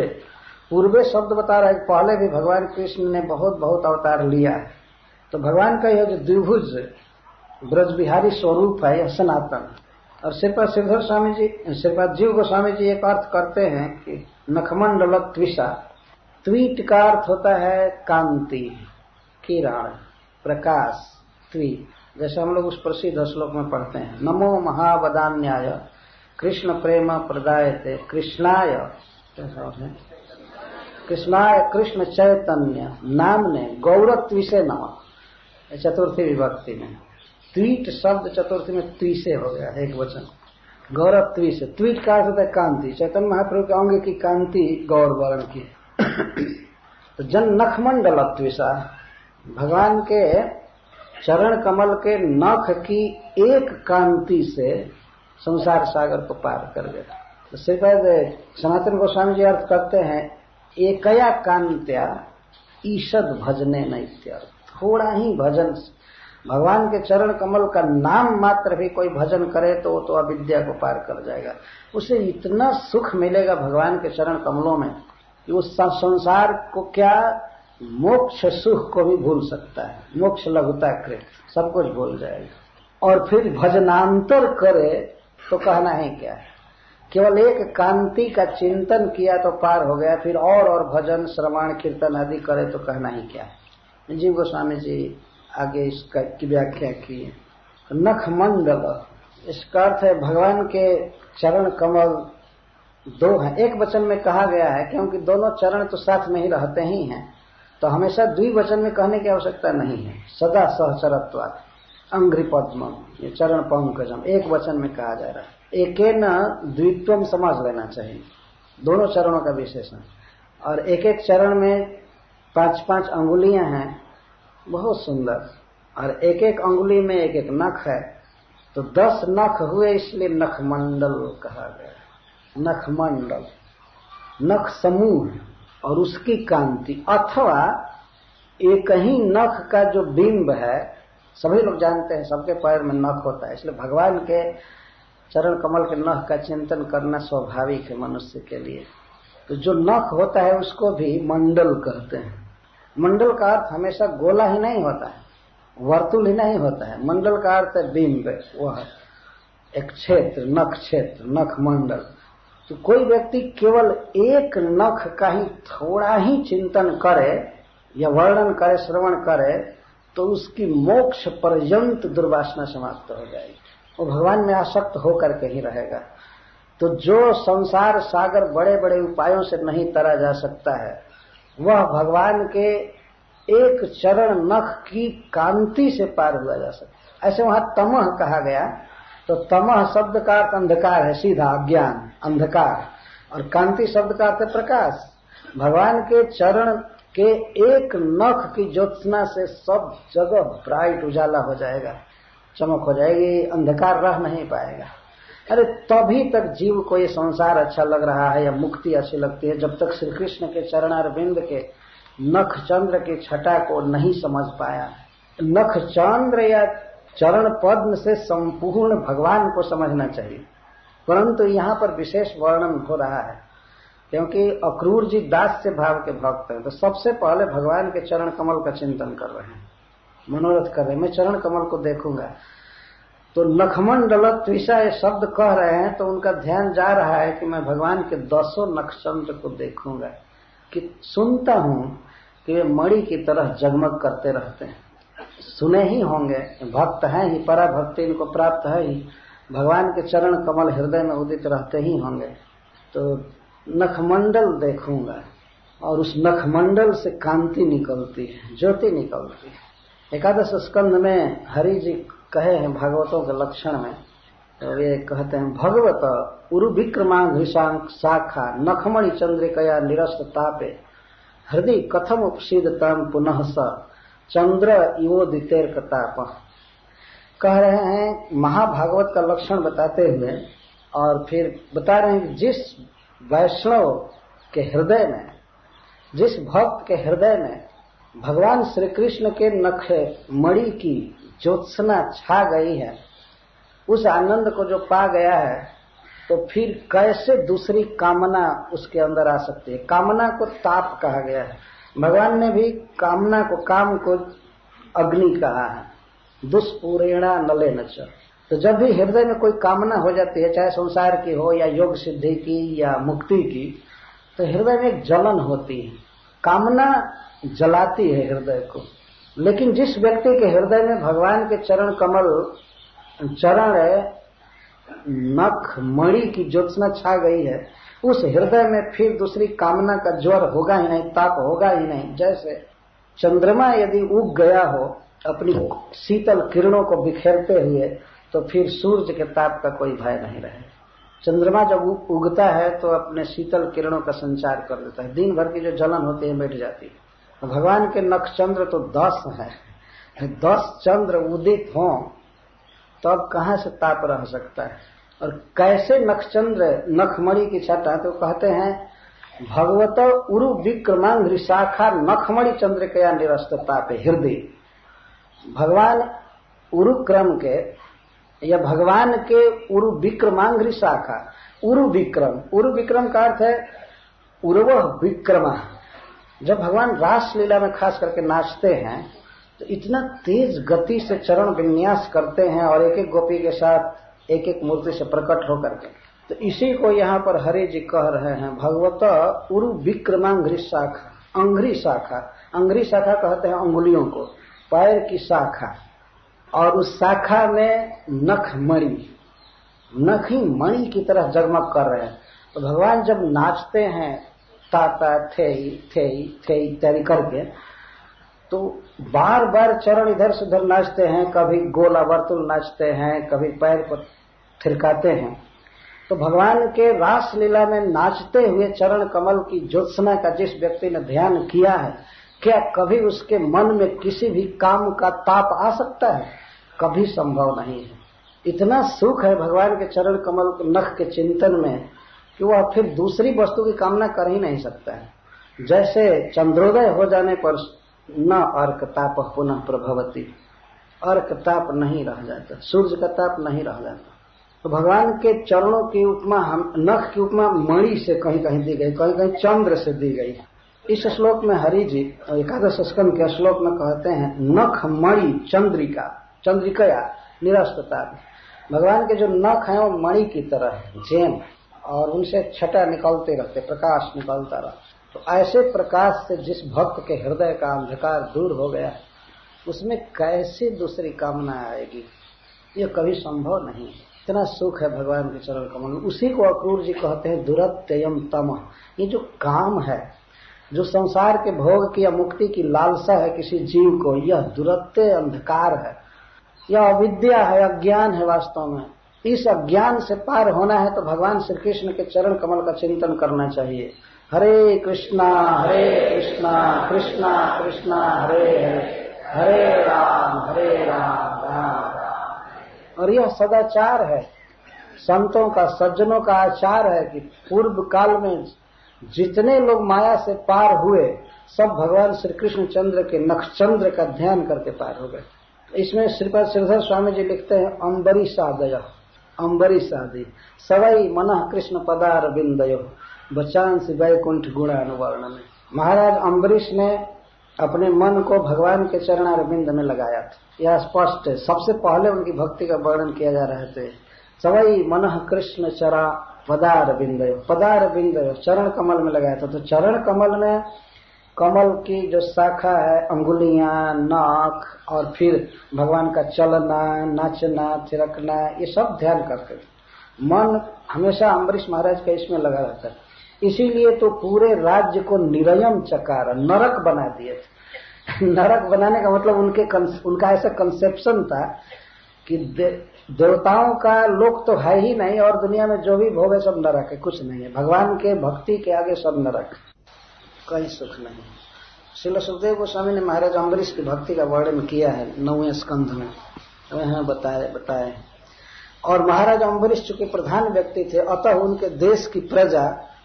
पूर्वे शब्द बता रहा है, पहले भी भगवान कृष्ण ने बहुत बहुत अवतार लिया है। तो भगवान का यह जो द्विभुज ब्रज बिहारी स्वरूप है, यह सनातन। और श्रीपद श्रीधर स्वामी जी, श्रीपद जीव गोस्वामी जी एक अर्थ करते हैं कि नखमंडल त्विषा, त्वीट का अर्थ होता है कांति, किरण, प्रकाश, त्वीट। जैसे हम लोग उस प्रसिद्ध श्लोक में पढ़ते हैं, नमो महावदान्याय कृष्ण प्रेम प्रदायते कृष्णाय, कृष्णाय कृष्ण चैतन्य नामने गौरत्विषे नमः। चतुर्थी विभक्ति में त्वीट शब्द चतुर्थी में त्विषे हो गया एक वचन, गौरत्विषे। त्वीट का अर्थ होता है कांति, चैतन्य महाप्रभु के अंग की कांति गौर वर्ण की। तो जन नखमंडल त्विषा, भगवान के चरण कमल के नख की एक कांति से संसार सागर को पार कर गया। तो श्रीपद सनातन गोस्वामी जी अर्थ करते हैं, एकया कांत्या ईषद भजने नैत्य। थोड़ा ही भजन, भगवान के चरण कमल का नाम मात्र भी कोई भजन करे तो वो तो अविद्या को पार कर जाएगा। उसे इतना सुख मिलेगा भगवान के चरण कमलों में कि उस संसार को क्या, मोक्ष सुख को भी भूल सकता है, मोक्ष लघुता कृत सब कुछ भूल जाएगा। और फिर भजनांतर करे तो कहना ही क्या है, केवल एक कांति का चिंतन किया तो पार हो गया, फिर और भजन श्रवण कीर्तन आदि करे तो कहना ही क्या है। जीव गोस्वामी जी आगे इसका की व्याख्या की। नखमंडल, इसका अर्थ है भगवान के चरण कमल दो हैं, एक वचन में कहा गया है क्योंकि दोनों चरण तो साथ में ही रहते ही हैं, तो हमेशा द्विवचन में कहने की आवश्यकता नहीं है। सदा सहचरत्वात् अंघ्रि पद्मम, ये चरण पंकजम, एक वचन में कहा जा रहा है। एकेन द्वित्वम समझ लेना चाहिए, दोनों चरणों का विशेषण। और एक एक चरण में 5-5 अंगुलियां हैं, बहुत सुंदर, और एक एक अंगुली में एक एक नख है, तो 10 नख हुए, इसलिए नखमंडल कहा गया। नखमंडल, नख समूह और उसकी कांति, अथवा एक ही नख का जो बिंब है, सभी लोग जानते हैं सबके पैर में नख होता है, इसलिए भगवान के चरण कमल के नख का चिंतन करना स्वाभाविक है मनुष्य के लिए। तो जो नख होता है उसको भी मंडल कहते हैं। मंडल का अर्थ हमेशा गोला ही नहीं होता है, वर्तुल ही नहीं होता है। मंडल का अर्थ है बिंब, वह एक क्षेत्र, नख क्षेत्र, नख मंडल। तो कोई व्यक्ति केवल एक नख का ही थोड़ा ही चिंतन करे या वर्णन करे, श्रवण करे, तो उसकी मोक्ष पर्यंत दुर्वासना समाप्त हो जाएगी, वो भगवान में आसक्त होकर के ही रहेगा। तो जो संसार सागर बड़े बड़े उपायों से नहीं तरा जा सकता है, वह भगवान के एक चरण नख की कांति से पार हुआ जा सकता है। ऐसे वहां तमह कहा गया, तो तमह शब्द का अर्थ अंधकार है, सीधा अज्ञान, अंधकार, और कांति शब्द का अर्थ प्रकाश। भगवान के चरण के एक नख की ज्योत्सना से सब जगह ब्राइट उजाला हो जाएगा, चमक हो जाएगी, अंधकार रह नहीं पाएगा। अरे तभी तक जीव को ये संसार अच्छा लग रहा है या मुक्ति अच्छी लगती है, जब तक श्री कृष्ण के चरणारविंद के नख चंद्र की छटा को नहीं समझ पाया। नख चंद्र या चरण पद्म से संपूर्ण भगवान को समझना चाहिए, परंतु यहाँ पर विशेष वर्णन हो रहा है क्योंकि अक्रूर जी दास्य भाव के भक्त हैं। तो सबसे पहले भगवान के चरण कमल का चिंतन कर रहे हैं, मनोरथ कर रहे हैं, मैं चरण कमल को देखूंगा। तो नखमंडल त्विषा ये शब्द कह रहे हैं, तो उनका ध्यान जा रहा है कि मैं भगवान के 10 नक्षचंद्र को देखूंगा। कि सुनता हूं कि वे मणि की तरह जगमग करते रहते हैं, सुने ही होंगे, भक्त हैं ही, परा भक्ति इनको प्राप्त है ही, भगवान के चरण कमल हृदय में उदित रहते ही होंगे। तो नखमंडल देखूंगा, और उस नखमंडल से कांति निकलती है, ज्योति निकलती है। एकादश स्कंद में हरि जी कहे हैं भागवतों के लक्षण में, तो वे कहते हैं भगवत उरु विक्रमांघ्रिशांक शाखा नखमणि चंद्रिकया निरस्त तापे हृदय कथम उपसीदताम पुनः स चंद्र इवोदितेर कताप। कह रहे हैं महाभागवत का लक्षण बताते हुए, और फिर बता रहे हैं कि जिस वैष्णव के हृदय में, जिस भक्त के हृदय में भगवान श्री कृष्ण के नख मणि की ज्योत्सना छा गई है, उस आनंद को जो पा गया है, तो फिर कैसे दूसरी कामना उसके अंदर आ सकती है। कामना को ताप कहा गया है, भगवान ने भी कामना को, काम को अग्नि कहा है, दुष्पूरेणा नलेन च। तो जब भी हृदय में कोई कामना हो जाती है, चाहे संसार की हो या योग सिद्धि की या मुक्ति की, तो हृदय में एक जलन होती है, कामना जलाती है हृदय को। लेकिन जिस व्यक्ति के हृदय में भगवान के चरण कमल, चरण नख मणि की ज्योत्सना छा गई है, उस हृदय में फिर दूसरी कामना का ज्वर होगा ही नहीं, ताप होगा ही नहीं। जैसे चंद्रमा यदि उग गया हो अपनी शीतल किरणों को बिखेरते हुए, तो फिर सूर्य के ताप का कोई भय नहीं रहे। चंद्रमा जब उगता है तो अपने शीतल किरणों का संचार कर देता है, दिन भर की जो जलन होती है मिट जाती है। तो भगवान के नक्षचंद्र तो 10 है, 10 चंद्र उदित हों तब कहां से ताप रह सकता है। और कैसे नक्षचंद्र नखमणि की छटा, तो कहते हैं भगवत उरु विक्रमांघ्रि शाखा नखमणि चंद्रिकया निरस्त तापे हृदय। भगवान उरु क्रम के या भगवान के उरु विक्रमांघ्रि शाखा, उरु विक्रम का अर्थ है उर्व विक्रमा। जब भगवान रास लीला में खास करके नाचते हैं तो इतना तेज गति से चरण विन्यास करते हैं और एक एक गोपी के साथ एक एक मूर्ति से प्रकट होकर के, तो इसी को यहाँ पर हरि जी कह रहे हैं भगवत उरु विक्रमांघ्रि शाखा। अंघ्रि शाखा, अंघ्रि शाखा कहते हैं अंगुलियों को, पैर की शाखा, और उस शाखा में नख मणि, नख ही मणि की तरह जगमग कर रहे हैं। तो भगवान जब नाचते हैं ताता थे इत्यादि करके, तो बार बार चरण इधर से उधर नाचते हैं, कभी गोला वर्तुल नाचते हैं, कभी पैर पर थिरकाते हैं। तो भगवान के रास लीला में नाचते हुए चरण कमल की ज्योत्सना का जिस व्यक्ति ने ध्यान किया है, क्या कभी उसके मन में किसी भी काम का ताप आ सकता है? कभी संभव नहीं है। इतना सुख है भगवान के चरण कमल नख के चिंतन में कि वह फिर दूसरी वस्तु की कामना कर ही नहीं सकता है। जैसे चंद्रोदय हो जाने पर न अर्क ताप पुनः प्रभवती, अर्क ताप नहीं रह जाता, सूर्य का ताप नहीं रह जाता। तो भगवान के चरणों की उपमा नख की उपमा मणि से कहीं कहीं दी गई, कहीं कहीं चंद्र से दी गई। इस श्लोक में हरि जी एकादश स्कंद के श्लोक में कहते हैं नख मणि चंद्रिका, चंद्रिकया निरस्तता। भगवान के जो नख हैं वो मणि की तरह है, जैन, और उनसे छटा निकलते रहते, प्रकाश निकलता रहा। तो ऐसे प्रकाश से जिस भक्त के हृदय का अंधकार दूर हो गया, उसमें कैसे दूसरी कामना आएगी? ये कभी संभव नहीं है। इतना सुख है भगवान के चरण कमल में। उसी को अक्रूर जी कहते हैं दुरत्ययम तमः। ये जो काम है, जो संसार के भोग की या मुक्ति की लालसा है किसी जीव को, यह दुरत्य अंधकार है, यह अविद्या है, अज्ञान है। वास्तव में इस अज्ञान से पार होना है तो भगवान श्री कृष्ण के चरण कमल का चिंतन करना चाहिए। हरे कृष्णा कृष्णा कृष्णा हरे हरे, हरे राम राम राम। और यह सदाचार है, संतों का, सज्जनों का आचार है कि पूर्व काल में जितने लोग माया से पार हुए, सब भगवान श्री कृष्ण चंद्र के नखचंद्र का ध्यान करके पार हो गए। इसमें श्रीपाद श्रीधर स्वामी जी लिखते हैं अम्बरीशादय, अम्बरीशादि सवई मनः कृष्ण पदार बिंदयो बचांसी वैकुंठ गुणानुवर्णन। महाराज अम्बरीश ने अपने मन को भगवान के चरणारविंद में लगाया था, यह स्पष्ट है। सबसे पहले उनकी भक्ति का वर्णन किया जा रहा है। सवई मनः कृष्ण चरा पदार बिंदयो, पदार बिंदयो चरण कमल में लगाया था। तो चरण कमल में कमल की जो शाखा है, अंगुलियां, नाक, और फिर भगवान का चलना, नाचना, थिरकना, ये सब ध्यान करते थे। मन हमेशा अम्बरीश महाराज का इसमें लगा रहता है। इसीलिए तो पूरे राज्य को निरयम चकार, नरक बना दिए थे। नरक बनाने का मतलब उनका ऐसा कंसेप्शन था कि देवताओं का लोक तो है ही नहीं, और दुनिया में जो भी भोग है सब नरक है, कुछ नहीं है। भगवान के भक्ति के आगे सब नरक, कहीं सुख नहीं। श्रील सुखदेव गोस्वामी ने महाराज अम्बरीश की भक्ति का वर्णन किया है 9वें स्कंध में, वहां बताए। और महाराज अम्बरीश चूंकि प्रधान व्यक्ति थे, अतः उनके देश की प्रजा,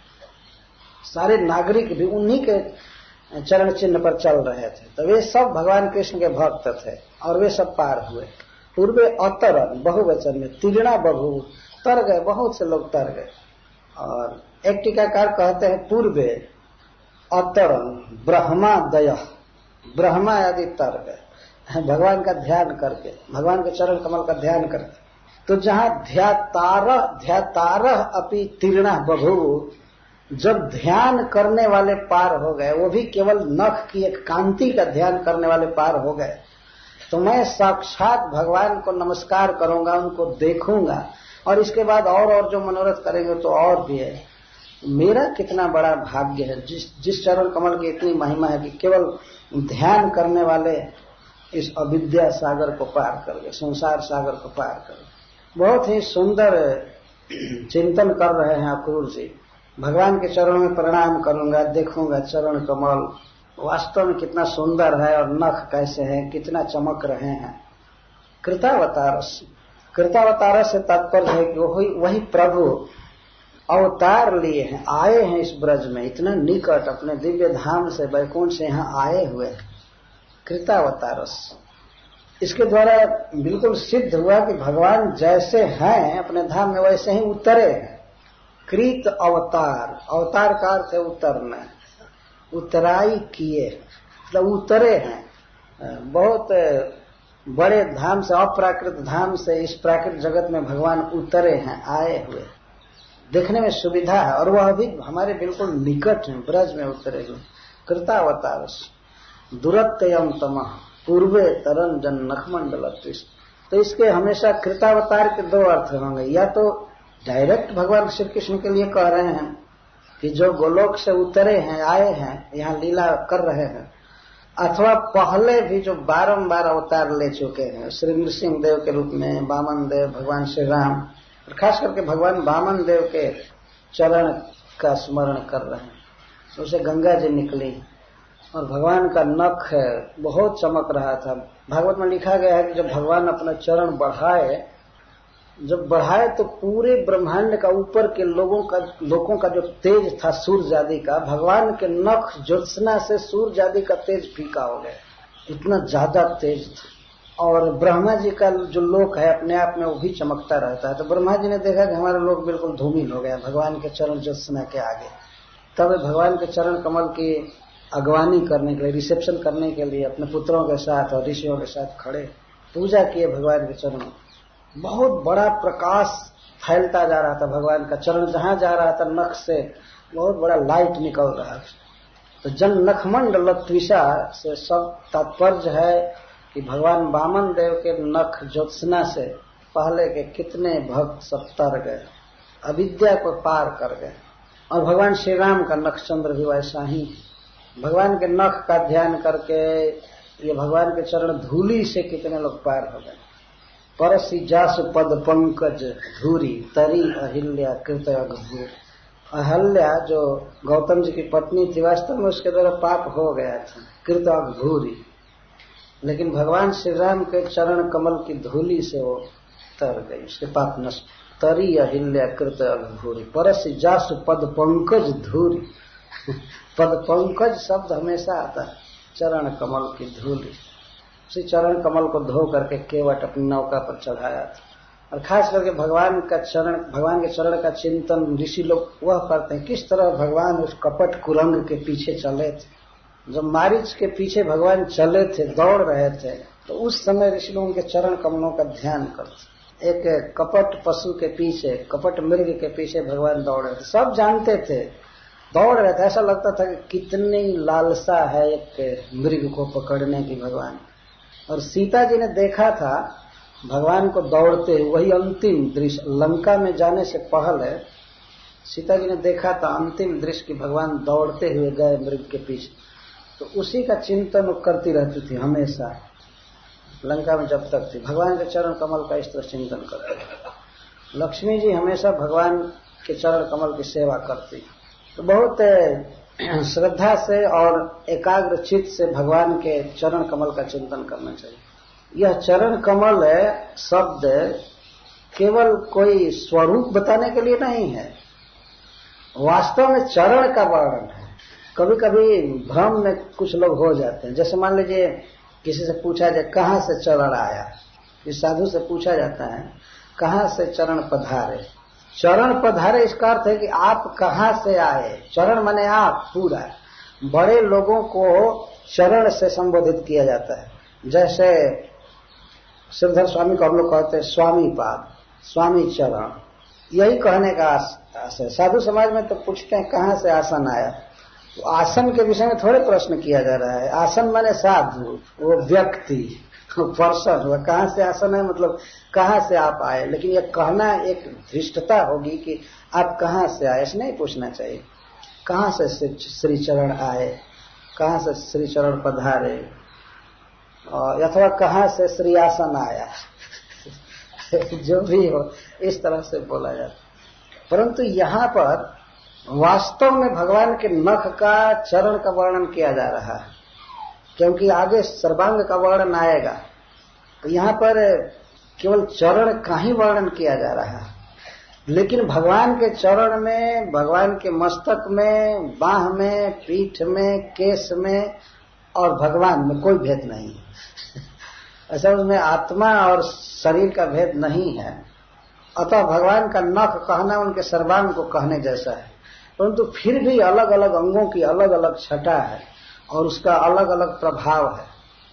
सारे नागरिक भी उन्हीं के चरण चिन्ह पर चल रहे थे। तो वे सब भगवान कृष्ण के भक्त थे और वे सब पार हुए। पूर्वे अतरन, बहुवचन में तीर्णा बभू, तर गए, बहुत से लोग तर गए। और एक टीकाकार कहते हैं पूर्वे अतरन ब्रह्मादय, ब्रह्मा आदि तर गए भगवान का ध्यान करके, भगवान के चरण कमल का ध्यान करके। तो जहां ध्यातारह अपि तीर्णा बभू, जब ध्यान करने वाले पार हो गए, वो भी केवल नख की एक कांति का ध्यान करने वाले पार हो गए, तो मैं साक्षात भगवान को नमस्कार करूंगा, उनको देखूंगा, और इसके बाद और जो मनोरथ करेंगे तो और भी है। मेरा कितना बड़ा भाग्य है जिस चरण कमल की इतनी महिमा है कि केवल ध्यान करने वाले इस अविद्या सागर को पार कर गए, संसार सागर को पार कर गए। बहुत ही सुंदर चिंतन कर रहे हैं अक्रूर जी। भगवान के चरणों में प्रणाम करूंगा, देखूंगा चरण कमल वास्तव में कितना सुंदर है, और नख कैसे हैं, कितना चमक रहे हैं। कृतावतारस, कृतावतारस से तात्पर्य है कि वही प्रभु अवतार लिए हैं, आए हैं इस ब्रज में, इतना निकट अपने दिव्य धाम से, वैकुंठ से यहाँ आए हुए। कृतावतारस, इसके द्वारा बिल्कुल सिद्ध हुआ कि भगवान जैसे हैं अपने धाम में वैसे ही उतरे हैं। कृत अवतार, अवतार का अर्थ है उतरना, उतराई किए, मतलब उतरे हैं बहुत बड़े धाम से, अप्राकृत धाम से इस प्राकृत जगत में भगवान उतरे हैं, आए हुए। देखने में सुविधा है, और वह भी हमारे बिल्कुल निकट है, ब्रज में उतरे हुए। कृतावतारस दुरत्ययम तमः पूर्वे तरन जन नखमंडल। तो इसके हमेशा कृतावतार के दो अर्थ होंगे, या तो डायरेक्ट भगवान श्री कृष्ण के लिए कह रहे हैं कि जो गोलोक से उतरे हैं, आए हैं, यहाँ लीला कर रहे हैं, अथवा पहले भी जो बारंबार अवतार ले चुके हैं, श्री नृसिंह देव के रूप में, वामन देव, भगवान श्री राम, और खास करके भगवान वामन देव के चरण का स्मरण कर रहे हैं। उसे गंगा जी निकली और भगवान का नख बहुत चमक रहा था। भागवत में लिखा गया है कि जब भगवान अपना चरण बढ़ाए जब बढ़ाए तो पूरे ब्रह्मांड का ऊपर के लोगों का जो तेज था सूर्य आदि का, भगवान के नख ज्योत्सना से सूर्य आदि का तेज फीका हो गया, इतना ज्यादा तेज था। और ब्रह्मा जी का जो लोक है अपने आप में वो भी चमकता रहता है। तो ब्रह्मा जी ने देखा कि हमारा लोक बिल्कुल धूमिल हो गया भगवान के चरण ज्योत्सना के आगे। तब भगवान के चरण कमल की अगवानी करने के लिए, रिसेप्शन करने के लिए अपने पुत्रों के साथ और ऋषियों के साथ खड़े पूजा किए भगवान के चरणों। बहुत बड़ा प्रकाश फैलता जा रहा था, भगवान का चरण जहां जा रहा था नख से बहुत बड़ा लाइट निकल रहा था। तो जन नखमंडल त्विषा से सब तात्पर्य है कि भगवान वामन देव के नख ज्योत्सना से पहले के कितने भक्त सब तर गए, अविद्या को पार कर गए। और भगवान श्री राम का नख चंद्र भी वैसा ही, भगवान के नख का ध्यान करके ये भगवान के चरण धूली से कितने लोग पार हो गए। परसी जासु पद पंकज धूरी तरी अहिल्या कृत अघूर। अहल्या जो गौतम जी की पत्नी थी, वास्तव में उसके द्वारा पाप हो गया था, कृत अघूरी, लेकिन भगवान श्री राम के चरण कमल की धूली से वो तर गई, उसके पाप नष्ट। तरी अहिल्या कृत अघूरी परसी जासु पद पंकज धूरी। पद पंकज शब्द हमेशा आता है, चरण कमल की धूली। उसी चरण कमल को धो करके केवट अपनी नौका पर चढ़ाया था। और खास करके भगवान के चरण का चिंतन ऋषि लोग वह करते हैं किस तरह भगवान उस कपट कुरंग के पीछे चले थे। जब मारीच के पीछे भगवान चले थे, दौड़ रहे थे, तो उस समय ऋषि लोग उनके चरण कमलों का ध्यान करते। एक कपट पशु के पीछे, कपट मृग के पीछे भगवान दौड़ रहे थे, सब जानते थे, दौड़ रहे थे। ऐसा लगता था कि कितनी लालसा है एक मृग को पकड़ने की भगवान। और सीता जी ने देखा था भगवान को दौड़ते, वही अंतिम दृश्य लंका में जाने से पहले सीता जी ने देखा था अंतिम दृश्य की भगवान दौड़ते हुए गए मृग के पीछे। तो उसी का चिंतन करती रहती थी हमेशा, लंका में जब तक थी भगवान के चरण कमल का इस तरह चिंतन करते। लक्ष्मी जी हमेशा भगवान के चरण कमल की सेवा करती, तो बहुत श्रद्धा से और एकाग्र चित्त से भगवान के चरण कमल का चिंतन करना चाहिए। यह चरण कमल शब्द केवल कोई स्वरूप बताने के लिए नहीं है, वास्तव में चरण का वर्णन है। कभी कभी भ्रम में कुछ लोग हो जाते हैं। जैसे मान लीजिए किसी से पूछा जाए कहां से चरण आया, इस साधु से पूछा जाता है कहां से चरण पधारे। चरण पधारे इसका अर्थ है कि आप कहां से आए। चरण माने आप पूरा। बड़े लोगों को चरण से संबोधित किया जाता है। जैसे श्रीधर स्वामी को हम लोग कहते हैं स्वामी पाद, स्वामी चरण, यही कहने का आशय। साधु समाज में तो पूछते हैं कहां से आसन आया, तो आसन के विषय में थोड़े प्रश्न किया जा रहा है। आसन माने साधु, वो व्यक्ति, पर्सन, वह कहां से आसन है मतलब कहां से आप आए। लेकिन यह कहना एक धृष्टता होगी कि आप कहां से आए, ऐसे नहीं पूछना चाहिए। कहां से श्री चरण आए, कहां से श्री चरण पधारे, अथवा कहां से श्री आसन आया जो भी हो इस तरह से बोला जाता। परंतु यहाँ पर वास्तव में भगवान के नख का चरण का वर्णन किया जा रहा है, क्योंकि आगे सर्वांग का वर्णन आएगा। तो यहाँ पर केवल चरण का ही वर्णन किया जा रहा है, लेकिन भगवान के चरण में, भगवान के मस्तक में, बाह में, पीठ में, केश में और भगवान में कोई भेद नहीं है। ऐसा उसमें आत्मा और शरीर का भेद नहीं है। अतः भगवान का नख कहना उनके सर्वांग को कहने जैसा है, परंतु फिर भी अलग अलग अंगों की अलग अलग छटा है और उसका अलग अलग प्रभाव है।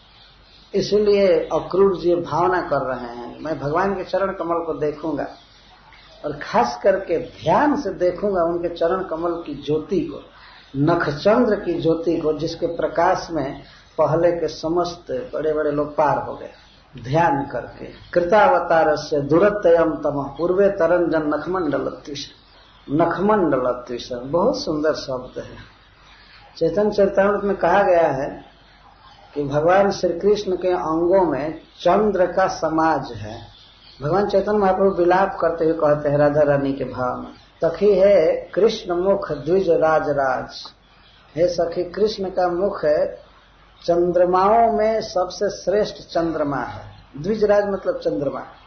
इसलिए अक्रूर जी भावना कर रहे हैं मैं भगवान के चरण कमल को देखूंगा और खास करके ध्यान से देखूंगा उनके चरण कमल की ज्योति को, नखचंद्र की ज्योति को, जिसके प्रकाश में पहले के समस्त बड़े बड़े लोग पार हो गए। ध्यान करके कृतावतार से दुरत्ययम तम पूर्वे तरंजन नखमंडलत्विष। नखमंडलत्विष बहुत सुंदर शब्द है। चैतन्य चरितामृत में कहा गया है कि भगवान श्री कृष्ण के अंगों में चंद्र का समाज है। भगवान चैतन्य महाप्रभु विलाप करते हुए कहते हैं राधा रानी के भाव में, सखी है कृष्ण मुख द्विज राज राज। हे सखी, कृष्ण का मुख है चंद्रमाओं में सबसे श्रेष्ठ चंद्रमा है। द्विजराज मतलब चंद्रमा,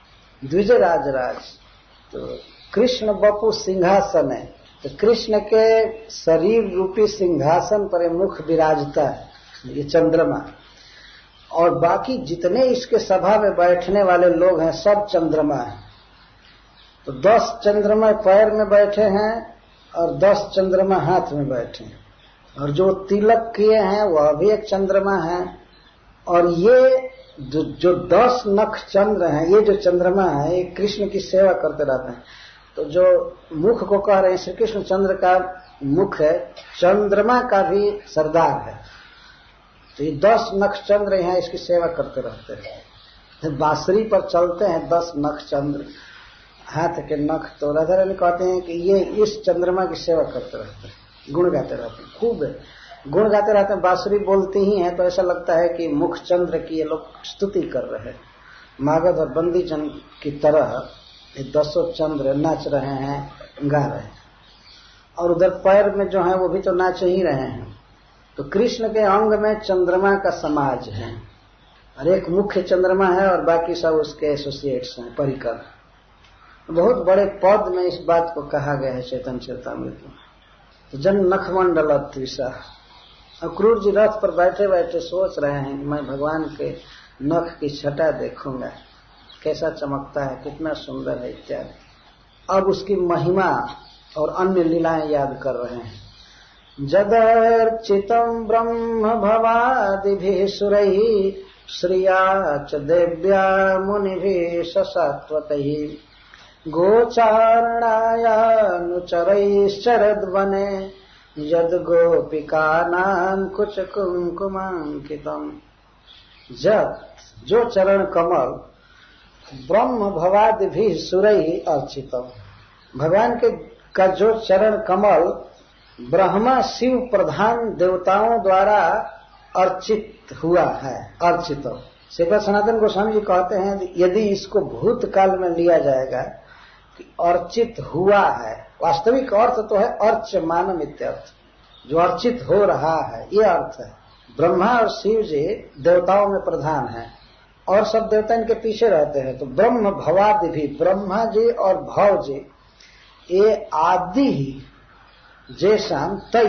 द्विजराज राज। तो कृष्ण बपु सिंहासन है, तो कृष्ण के शरीर रूपी सिंहासन पर मुख विराजता है, ये चंद्रमा। और बाकी जितने इसके सभा में बैठने वाले लोग हैं सब चंद्रमा हैं। तो 10 चंद्रमा पैर में बैठे हैं और 10 चंद्रमा हाथ में बैठे हैं, और जो तिलक किए हैं वह भी एक चंद्रमा है। और ये जो 10 नख चंद्र हैं, ये जो चंद्रमा है, ये कृष्ण की सेवा करते रहते हैं। तो जो मुख को कह रहे हैं श्री कृष्ण चंद्र का मुख है, चंद्रमा का भी सरदार है। तो ये 10 नख चंद्र यहाँ इसकी सेवा करते रहते हैं। बांसुरी पर चलते हैं 10 नख चंद्र, हाथ के नख। तो राधा रानी कहते हैं कि ये इस चंद्रमा की सेवा करते रहते हैं, गुण गाते रहते हैं, खूब गुण गाते रहते हैं। बांसुरी बोलती ही है तो ऐसा लगता है कि मुख चंद्र की ये लोग स्तुति कर रहे हैं, मागध और बंदी चंद्र की तरह ये 10 चंद्र नाच रहे हैं, गा रहे हैं। और उधर पैर में जो है वो भी तो नाच ही रहे हैं। तो कृष्ण के अंग में चंद्रमा का समाज है, और एक मुख्य चंद्रमा है और बाकी सब उसके एसोसिएट्स हैं, परिकर। बहुत बड़े पद में इस बात को कहा गया है चैतन्य चरितामृत में। तो जन नखमंडल त्रिशा। और क्रूर जी रथ पर बैठे बैठे सोच रहे हैं कि मैं भगवान के नख की छटा देखूंगा, कैसा चमकता है, कितना सुंदर है इत्यादि। अब उसकी महिमा और अन्य लीलाएं याद कर रहे हैं। जदर्चितम् ब्रह्म भवादिभिः सुरैः श्रिया च देव्या मुनिभिः ससात्वतैः गोचारणायानुचरैश्चरद्वने यद्गोपिकानां कुचकुङ्कुमाङ्कितम्। जब जो चरण कमल ब्रह्म भवादिभिः सुरैः अर्चितम्, भगवान के का जो चरण कमल ब्रह्मा शिव प्रधान देवताओं द्वारा अर्चित हुआ है, अर्चित। श्रीपाद सनातन गोस्वामी जी कहते हैं यदि इसको भूतकाल में लिया जाएगा कि अर्चित हुआ है, वास्तविक अर्थ तो है अर्च्यमानम इत्यर्थ, जो अर्चित हो रहा है, ये अर्थ है। ब्रह्मा और शिव जी देवताओं में प्रधान है और सब देवता इनके पीछे रहते हैं। तो ब्रह्म भवादि भी, ब्रह्मा जी और भव जी, ये आदि ही जैसाम तई,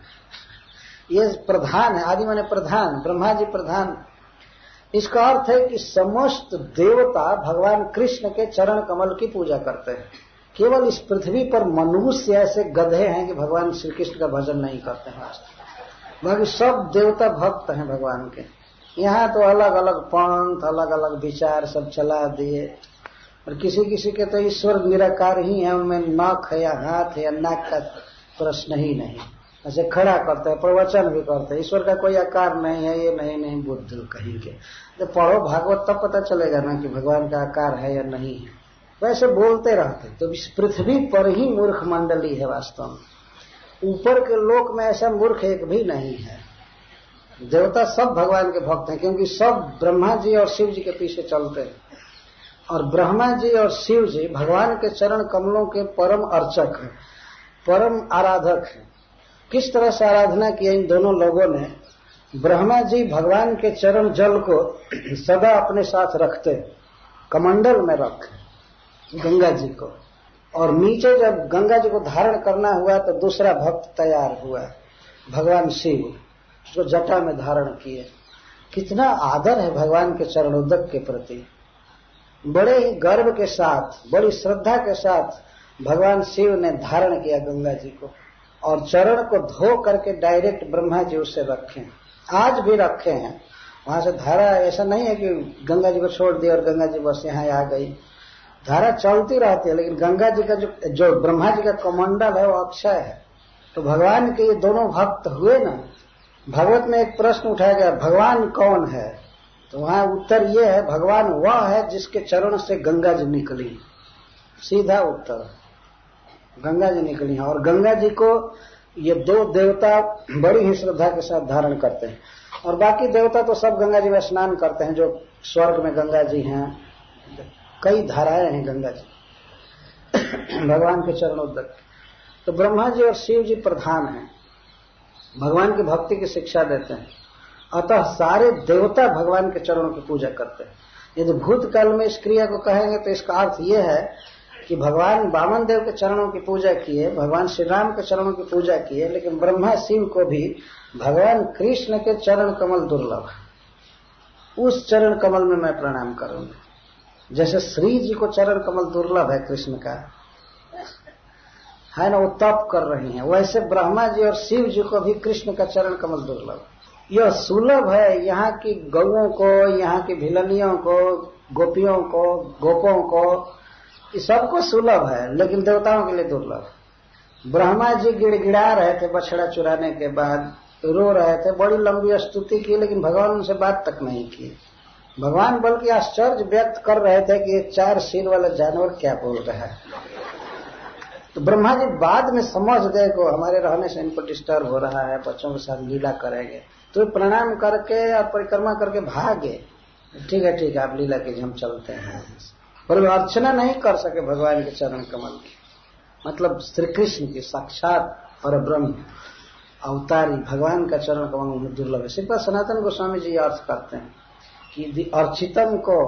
ये प्रधान है। आदि माने प्रधान, ब्रह्मा जी प्रधान। इसका अर्थ है कि समस्त देवता भगवान कृष्ण के चरण कमल की पूजा करते हैं। केवल इस पृथ्वी पर मनुष्य ऐसे गधे हैं कि भगवान श्री कृष्ण का भजन नहीं करते हैं। बाकी सब देवता भक्त हैं भगवान के। यहाँ तो अलग अलग पंथ, अलग अलग विचार सब चला दिए, और किसी किसी के तो ईश्वर निराकार ही है, उनमें नख है या हाथ है या नाक का प्रश्न ही नहीं, ऐसे खड़ा करते हैं, प्रवचन भी करते हैं, ईश्वर का कोई आकार नहीं है, ये नहीं बुद्ध कहेंगे। तो पढ़ो भागवत तब पता चलेगा ना कि भगवान का आकार है या नहीं है। वैसे बोलते रहते। तो इस पृथ्वी पर ही मूर्ख मंडली है वास्तव में। ऊपर के लोक में ऐसा मूर्ख एक भी नहीं है। देवता सब भगवान के भक्त हैं, क्योंकि सब ब्रह्मा जी और शिव जी के पीछे चलते हैं। और ब्रह्मा जी और शिव जी भगवान के चरण कमलों के परम अर्चक हैं, परम आराधक हैं। किस तरह से आराधना किया इन दोनों लोगों ने। ब्रह्मा जी भगवान के चरण जल को सदा अपने साथ रखते, कमंडल में रखे गंगा जी को, और नीचे जब गंगा जी को धारण करना हुआ तो दूसरा भक्त तैयार हुआ, भगवान शिव, उसको जटा में धारण किए। कितना आदर है भगवान के चरणोदक के प्रति। बड़े ही गर्व के साथ, बड़ी श्रद्धा के साथ भगवान शिव ने धारण किया गंगा जी को, और चरण को धो करके डायरेक्ट ब्रह्मा जी उसे रखे, आज भी रखे हैं। वहां से धारा ऐसा नहीं है कि गंगा जी को छोड़ दिया और गंगा जी बस यहाँ आ गई, धारा चलती रहती है। लेकिन गंगा जी का जो ब्रह्मा जी का कमंडल है वो अक्षय है। तो भगवान के ये दोनों भक्त हुए ना। भागवत में एक प्रश्न उठाया गया, भगवान कौन है? तो वहां उत्तर ये है, भगवान वह है जिसके चरण से गंगा जी निकली। सीधा उत्तर, गंगा जी निकली हैं। और गंगा जी को ये दो देवता बड़ी ही श्रद्धा के साथ धारण करते हैं। और बाकी देवता तो सब गंगा जी में स्नान करते हैं, जो स्वर्ग में गंगा जी हैं, कई धाराएं हैं गंगा जी भगवान के चरणोदक। तो ब्रह्मा जी और शिव जी प्रधान हैं, भगवान की भक्ति की शिक्षा देते हैं। अतः सारे देवता भगवान के चरणों की पूजा करते हैं। यदि भूतकाल में इस क्रिया को कहेंगे तो इसका अर्थ यह है कि भगवान वामन देव के चरणों की पूजा किए, भगवान श्री राम के चरणों की पूजा किए, लेकिन ब्रह्मा शिव को भी भगवान कृष्ण के चरण कमल दुर्लभ, उस चरण कमल में मैं प्रणाम करूंगा। जैसे श्री जी को चरण कमल दुर्लभ है कृष्ण का, है ना, वो तप कर रही हैं, वैसे ब्रह्मा जी और शिव जी को भी कृष्ण का चरण कमल दुर्लभ। यह सुलभ है यहाँ की गौओं को, यहाँ की भिलनियों को, गोपियों को, गोपों को, ये सबको सुलभ है, लेकिन देवताओं के लिए दुर्लभ। ब्रह्मा जी गिड़गिड़ा रहे थे बछड़ा चुराने के बाद, रो रहे थे, बड़ी लंबी स्तुति की, लेकिन भगवान उनसे बात तक नहीं की। भगवान बल्कि आश्चर्य व्यक्त कर रहे थे कि ये 4 सिर वाला जानवर क्या बोल रहा है। तो ब्रह्मा जी बाद में समझ गए को हमारे रहने से इनको डिस्टर्ब हो रहा है, बच्चों के साथ लीला करेंगे, तो प्रणाम करके और परिक्रमा करके भागे। ठीक है आप लीला कीजिए, हम चलते हैं। पर वे अर्चना नहीं कर सके भगवान के चरण कमल की, मतलब श्री कृष्ण की साक्षात और ब्रह्म अवतारी भगवान का चरण कमल में दुर्लभ है। श्रीपाद सनातन गोस्वामी जी अर्थ करते हैं कि अर्चितम को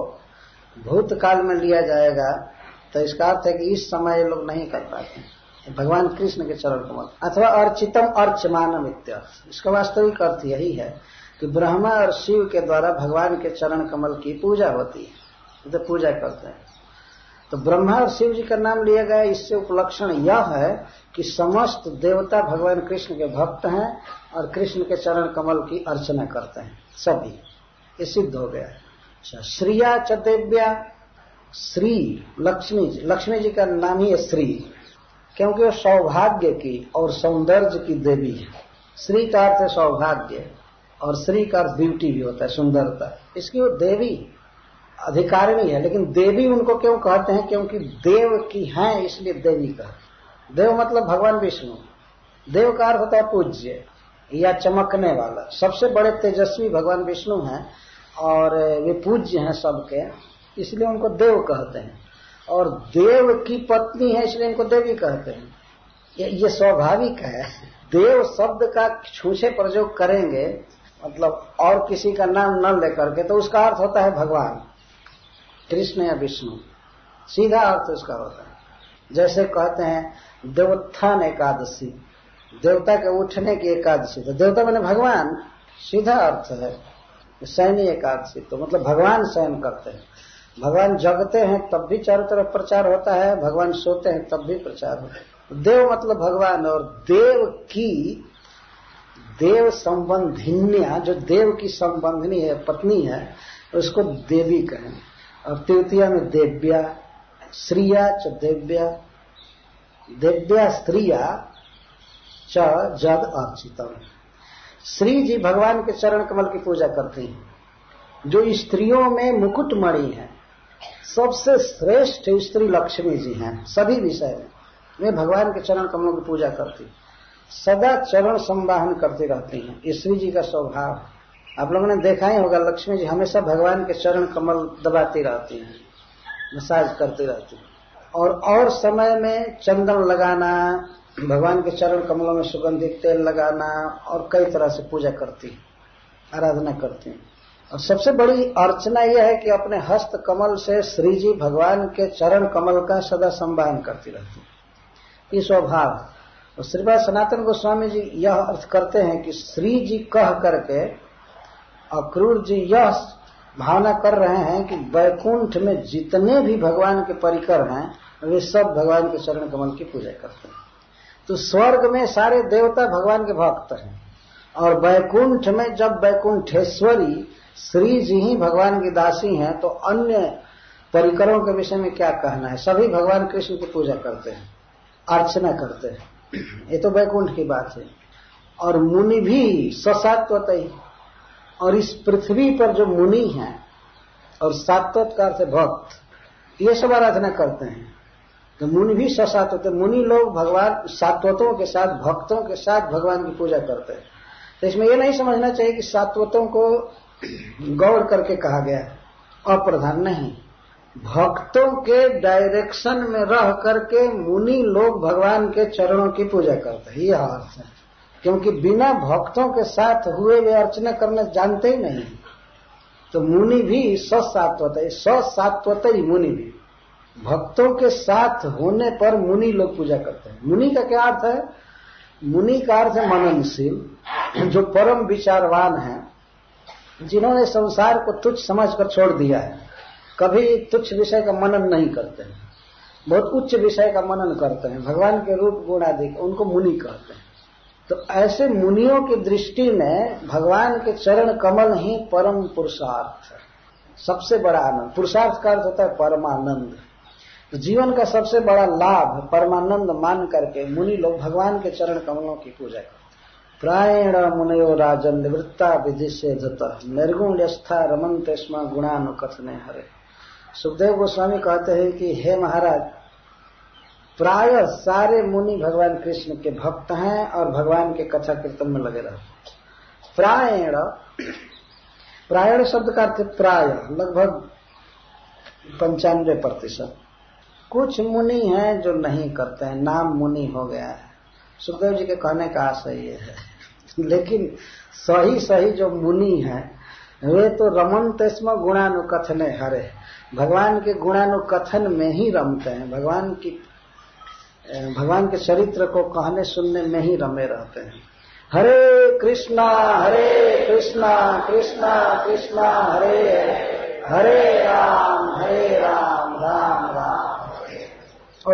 भूतकाल में लिया जाएगा, तो इसका अर्थ है कि इस समय लोग नहीं कर पाते भगवान कृष्ण के चरण कमल, अथवा अर्चितम अर्चमानम इत्यर्थ। इसका वास्तविक अर्थ यही है कि ब्रह्मा और शिव के द्वारा भगवान के चरण कमल की पूजा होती है, तो पूजा करते हैं। तो ब्रह्मा और शिव जी का नाम लिया गया, इससे उपलक्षण यह है कि समस्त देवता भगवान कृष्ण के भक्त हैं और कृष्ण के चरण कमल की अर्चना करते हैं सभी, ये सिद्ध हो गया। अच्छा, श्रिया च देव्या, श्री लक्ष्मी जी का नाम ही है श्री, क्योंकि वो सौभाग्य की और सौंदर्य की देवी है। श्री का अर्थ है सौभाग्य और श्री का अर्थ ब्यूटी भी होता है, सुंदरता। इसकी वो देवी अधिकारिणी है, लेकिन देवी उनको क्यों कहते हैं? क्योंकि देव की हैं, इसलिए देवी कहते। देव मतलब भगवान विष्णु। देव का अर्थ होता है पूज्य या चमकने वाला। सबसे बड़े तेजस्वी भगवान विष्णु हैं और वे पूज्य हैं सबके, इसलिए उनको देव कहते हैं। और देव की पत्नी है, इसलिए इनको देवी कहते हैं। ये स्वाभाविक है। देव शब्द का छूछे प्रयोग करेंगे, मतलब और किसी का नाम न लेकर के, तो उसका अर्थ होता है भगवान कृष्ण या विष्णु, सीधा अर्थ उसका होता है। जैसे कहते हैं देवोत्थान एकादशी, देवता के उठने की एकादशी, तो देवता माने भगवान, सीधा अर्थ है। शयनी एकादशी तो मतलब भगवान शयन करते हैं। भगवान जगते हैं तब भी चारों तरफ प्रचार होता है, भगवान सोते हैं तब भी प्रचार होता है। देव मतलब भगवान, और देव की देव संबंधिन्या, जो देव की संबंधिनी है, पत्नी है, उसको देवी कहें। और तृतीया में देव्या, श्रिया च देव्या, देव्या स्त्रिया च जद अर्चितम। श्री जी भगवान के चरण कमल की पूजा करती हैं। जो स्त्रियों में मुकुटमणि है, सबसे श्रेष्ठ स्त्री लक्ष्मी जी हैं सभी विषय में। वे भगवान के चरण कमलों की पूजा करती, सदा चरण संवाहन करती रहती हैं। ये श्री जी का स्वभाव। आप लोगों ने देखा ही होगा, लक्ष्मी जी हमेशा भगवान के चरण कमल दबाती रहती हैं, मसाज करती रहती हैं। और समय में चंदन लगाना, भगवान के चरण कमलों में सुगंधित तेल लगाना, और कई तरह से पूजा करती हैं, आराधना करती हैं। और सबसे बड़ी अर्चना यह है कि अपने हस्त कमल से श्री जी भगवान के चरण कमल का सदा संवाहन करती रहती है। ये स्वभाव। और श्रीपाद सनातन गोस्वामी जी यह अर्थ करते हैं कि श्री जी कह करके अक्रूर जी यह भावना कर रहे हैं कि वैकुंठ में जितने भी भगवान के परिकर हैं वे सब भगवान के चरण कमल की पूजा करते हैं। तो स्वर्ग में सारे देवता भगवान के भक्त हैं, और वैकुंठ में जब वैकुंठेश्वरी श्री जी ही भगवान की दासी हैं, तो अन्य परिकरों के विषय में क्या कहना है। सभी भगवान कृष्ण की पूजा करते हैं, अर्चना करते हैं। ये तो वैकुंठ की बात है। और मुनि भी ससात्वत ही, और इस पृथ्वी पर जो मुनि हैं, और सात्वत का अर्थ भक्त, ये सब आराधना करते हैं। तो मुनि भी ससात्वत, मुनि लोग भगवान सात्वतों के साथ, भक्तों के साथ भगवान की पूजा करते हैं। तो इसमें यह नहीं समझना चाहिए कि सात्वतों को गौड़ करके कहा गया, अप्रधान नहीं। भक्तों के डायरेक्शन में रह करके मुनि लोग भगवान के चरणों की पूजा करते हैं, यह अर्थ है। क्योंकि बिना भक्तों के साथ हुए वे अर्चना करना जानते ही नहीं। तो मुनि भी ससात्वत है, ससात्वत ही मुनि भी, भक्तों के साथ होने पर मुनि लोग पूजा करते हैं। मुनि का क्या अर्थ है? मुनि का अर्थ है मननशील, जो परम विचारवान है, जिन्होंने संसार को तुच्छ समझकर छोड़ दिया है, कभी तुच्छ विषय का मनन नहीं करते हैं, बहुत उच्च विषय का मनन करते हैं, भगवान के रूप गुण आदि, उनको मुनि कहते हैं। तो ऐसे मुनियों की दृष्टि में भगवान के चरण कमल ही परम पुरुषार्थ है, सबसे बड़ा आनंद। पुरुषार्थ का अर्थ होता है परमानंद। तो जीवन का सबसे बड़ा लाभ परमानंद मान करके मुनि लोग भगवान के चरण कमलों की पूजा करते हैं। प्रायण मुनयो राजन निवृत्ता विधि से धत निर्गुण यस्था रमन्ते स्म गुणानुकथने हरे। सुखदेव गोस्वामी कहते हैं कि हे महाराज, प्राय सारे मुनि भगवान कृष्ण के भक्त हैं और भगवान के कथा कीर्तन में लगे रहते। प्रायण, प्रायण शब्द का अर्थ प्राय लगभग 95%। कुछ मुनि हैं जो नहीं करते हैं, नाम मुनि हो गया है। सुखदेव जी के कहने का आशय ये है, लेकिन सही सही जो मुनि हैं वे तो रमन्ते स्म गुणानुकथने हरे, भगवान के गुणानुकथन में ही रमते हैं, भगवान के चरित्र को कहने सुनने में ही रमे रहते हैं। हरे कृष्णा कृष्णा कृष्णा हरे हरे, हरे राम राम राम। और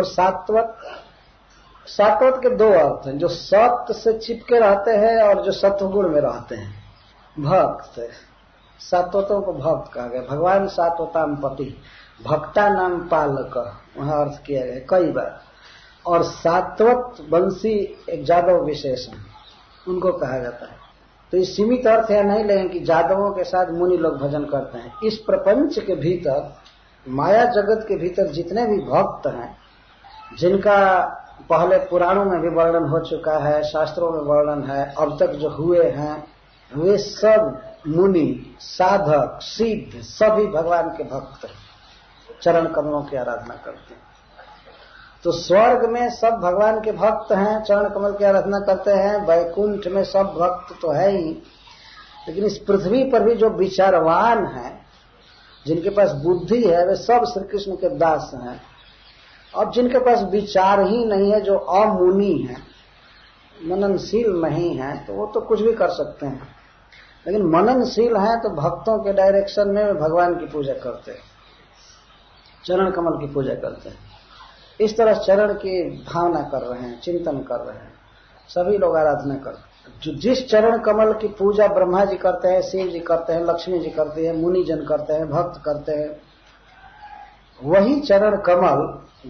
सात्वत के दो अर्थ हैं, जो सत्य से चिपके रहते हैं और जो सत्वगुण में रहते हैं। भक्त, सात्वतों को भक्त कहा गया। भगवान सात्वताम पति, भक्ता नाम पालक, वहां अर्थ किया गया कई बार। और सात्वत वंशी एक जादव विशेषण, उनको कहा जाता है। तो इस सीमित अर्थ है नहीं लेकिन कि जादवों के साथ मुनि लोग भजन करते हैं। इस प्रपंच के भीतर, माया जगत के भीतर जितने भी भक्त हैं, जिनका पहले पुराणों में भी वर्णन हो चुका है, शास्त्रों में वर्णन है, अब तक जो हुए हैं, वे सब मुनि, साधक, सिद्ध सभी भगवान के भक्त चरण कमलों की आराधना करते हैं। तो स्वर्ग में सब भगवान के भक्त हैं, चरण कमल की आराधना करते हैं। वैकुंठ में सब भक्त तो है ही, लेकिन इस पृथ्वी पर भी जो विचारवान हैं, जिनके पास बुद्धि है, वे सब श्री कृष्ण के दास हैं। अब जिनके पास विचार ही नहीं है, जो अमुनि है, मननशील नहीं है, तो वो तो कुछ भी कर सकते हैं। लेकिन मननशील हैं तो भक्तों के डायरेक्शन में भगवान की पूजा करते हैं, चरण कमल की पूजा करते हैं। इस तरह चरण की भावना कर रहे हैं, चिंतन कर रहे हैं, सभी लोग आराधना करते हैं। जो जिस चरण कमल की पूजा ब्रह्मा जी करते हैं, शिव जी करते हैं, लक्ष्मी जी करते हैं, मुनि जन करते हैं, भक्त करते हैं, वही चरण कमल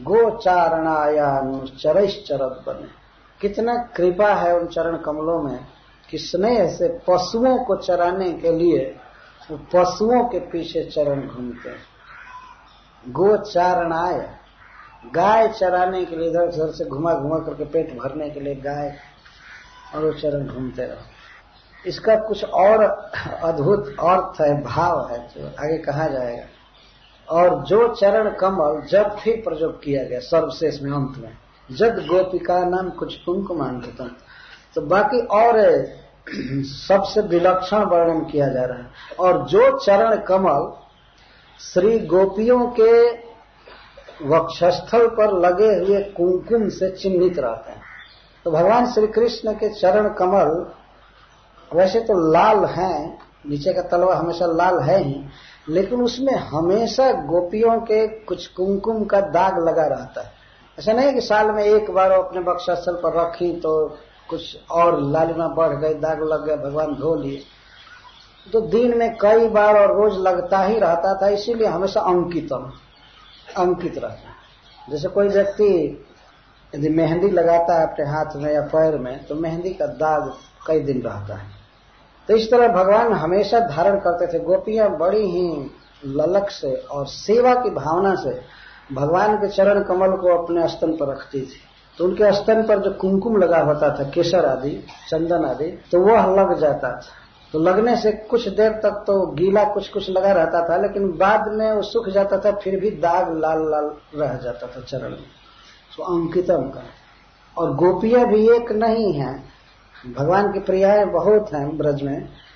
गोचारणायानुचरैश्चरत बने। कितना कृपा है उन चरण कमलों में कि स्नेह से पशुओं को चराने के लिए वो पशुओं के पीछे चरण घूमते हैं। गोचारणाय, गाय चराने के लिए इधर उधर से घुमा घुमा करके पेट भरने के लिए गाय, और वो चरण घूमते रहो। इसका कुछ और अद्भुत अर्थ है, भाव है, जो आगे कहा जाएगा। और जो चरण कमल जब फिर प्रयोग किया गया सर्वशेष में अंत में, जद गोपिका नाम कुछ कुंकुमांकितम, तो बाकी और सबसे विलक्षण वर्णन किया जा रहा है। और जो चरण कमल श्री गोपियों के वक्षस्थल पर लगे हुए कुंकुम से चिन्हित रहते हैं। तो भगवान श्री कृष्ण के चरण कमल वैसे तो लाल हैं, नीचे का तलवा हमेशा लाल है ही, लेकिन उसमें हमेशा गोपियों के कुछ कुंकुम का दाग लगा रहता है। ऐसा नहीं कि साल में एक बार अपने वक्षस्थल पर रखी तो कुछ और लालिमा बढ़ गई, दाग लग गया, भगवान धो लिए। तो दिन में कई बार और रोज लगता ही रहता था, इसीलिए हमेशा अंकित रहता है। जैसे कोई व्यक्ति यदि मेहंदी लगाता है अपने हाथ में या पैर में, तो मेहंदी का दाग कई दिन रहता है। तो इस तरह भगवान हमेशा धारण करते थे। गोपियां बड़ी ही ललक से और सेवा की भावना से भगवान के चरण कमल को अपने स्तन पर रखती थी। तो उनके स्तन पर जो कुमकुम लगा होता था, केसर आदि, चंदन आदि, तो वह लग जाता था। तो लगने से कुछ देर तक तो गीला कुछ कुछ लगा रहता था, लेकिन बाद में वो सूख जाता था, फिर भी दाग लाल लाल रह जाता था चरण में। तो अंकितम का। और गोपियां भी एक नहीं है, भगवान की प्रियाएं बहुत हैं ब्रज में,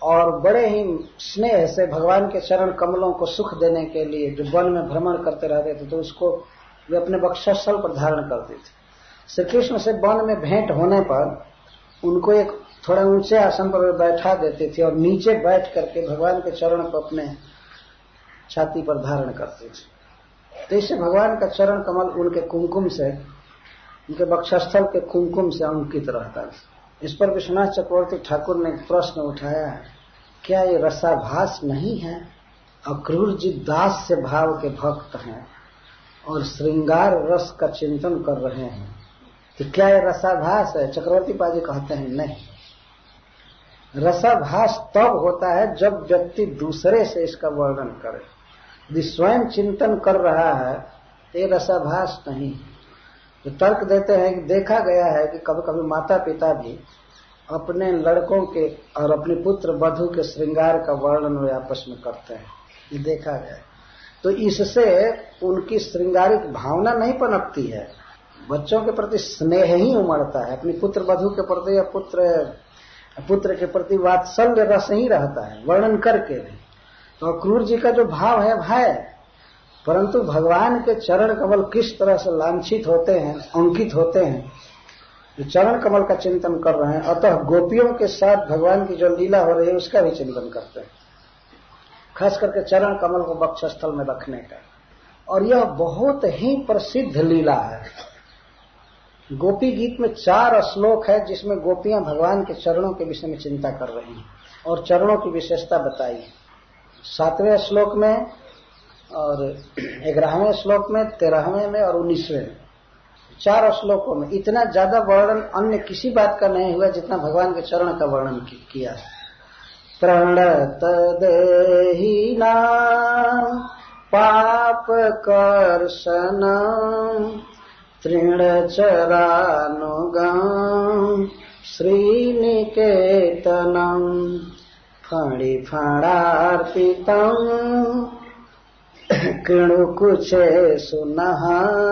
और बड़े ही स्नेह से भगवान के चरण कमलों को सुख देने के लिए जो वन में भ्रमण करते रहते थे, तो उसको वे अपने वक्षस्थल पर धारण करते थे। श्री कृष्ण से वन में भेंट होने पर उनको एक थोड़ा ऊंचे आसन पर बैठा देते थे और नीचे बैठ करके भगवान के चरण को अपने छाती पर धारण करते थे। तो इससे भगवान का चरण कमल उनके कुमकुम से, उनके वक्षस्थल के कुमकुम से अंकित रहता है। इस पर विश्वनाथ चक्रवर्ती ठाकुर ने एक प्रश्न उठाया है, क्या ये रसाभास नहीं है? अक्रूर जी दास से भाव के भक्त हैं और श्रृंगार रस का चिंतन कर रहे हैं, तो क्या ये रसाभास है? चक्रवर्ती पाजी कहते हैं नहीं, रसाभास तब होता है जब व्यक्ति दूसरे से इसका वर्णन करे। यदि स्वयं चिंतन कर रहा है तो ये रसाभास नहीं। तो तर्क देते हैं कि देखा गया है कि कभी कभी माता पिता भी अपने लड़कों के और अपने पुत्र वधू के श्रृंगार का वर्णन वे आपस में करते हैं, ये देखा गया है। तो इससे उनकी श्रृंगारिक भावना नहीं पनपती है, बच्चों के प्रति स्नेह ही उमड़ता है, अपनी पुत्र वधू के प्रति या पुत्र के प्रति वात्सल्य रस ही रहता है, वर्णन करके भी। तो अक्रूर जी का जो भाव है, परंतु भगवान के चरण कमल किस तरह से लांछित होते हैं, अंकित होते हैं, जो चरण कमल का चिंतन कर रहे हैं, अतः गोपियों के साथ भगवान की जो लीला हो रही है उसका भी चिंतन करते हैं, खास करके चरण कमल को वक्षस्थल में रखने का। और यह बहुत ही प्रसिद्ध लीला है। गोपी गीत में 4 श्लोक है जिसमें गोपियां भगवान के चरणों के विषय में चिंता कर रही हैं और चरणों की विशेषता बताई है। 7वें श्लोक में और 11वें श्लोक में, 13वें में और 19वें में, 4 श्लोकों में इतना ज्यादा वर्णन अन्य किसी बात का नहीं हुआ जितना भगवान के चरण का वर्णन किया है। प्रणत देहिना पाप कर्षण तृणचरानुगम श्रीनिकेतनम फणिफणार्पितं कृणुकुचे सुनः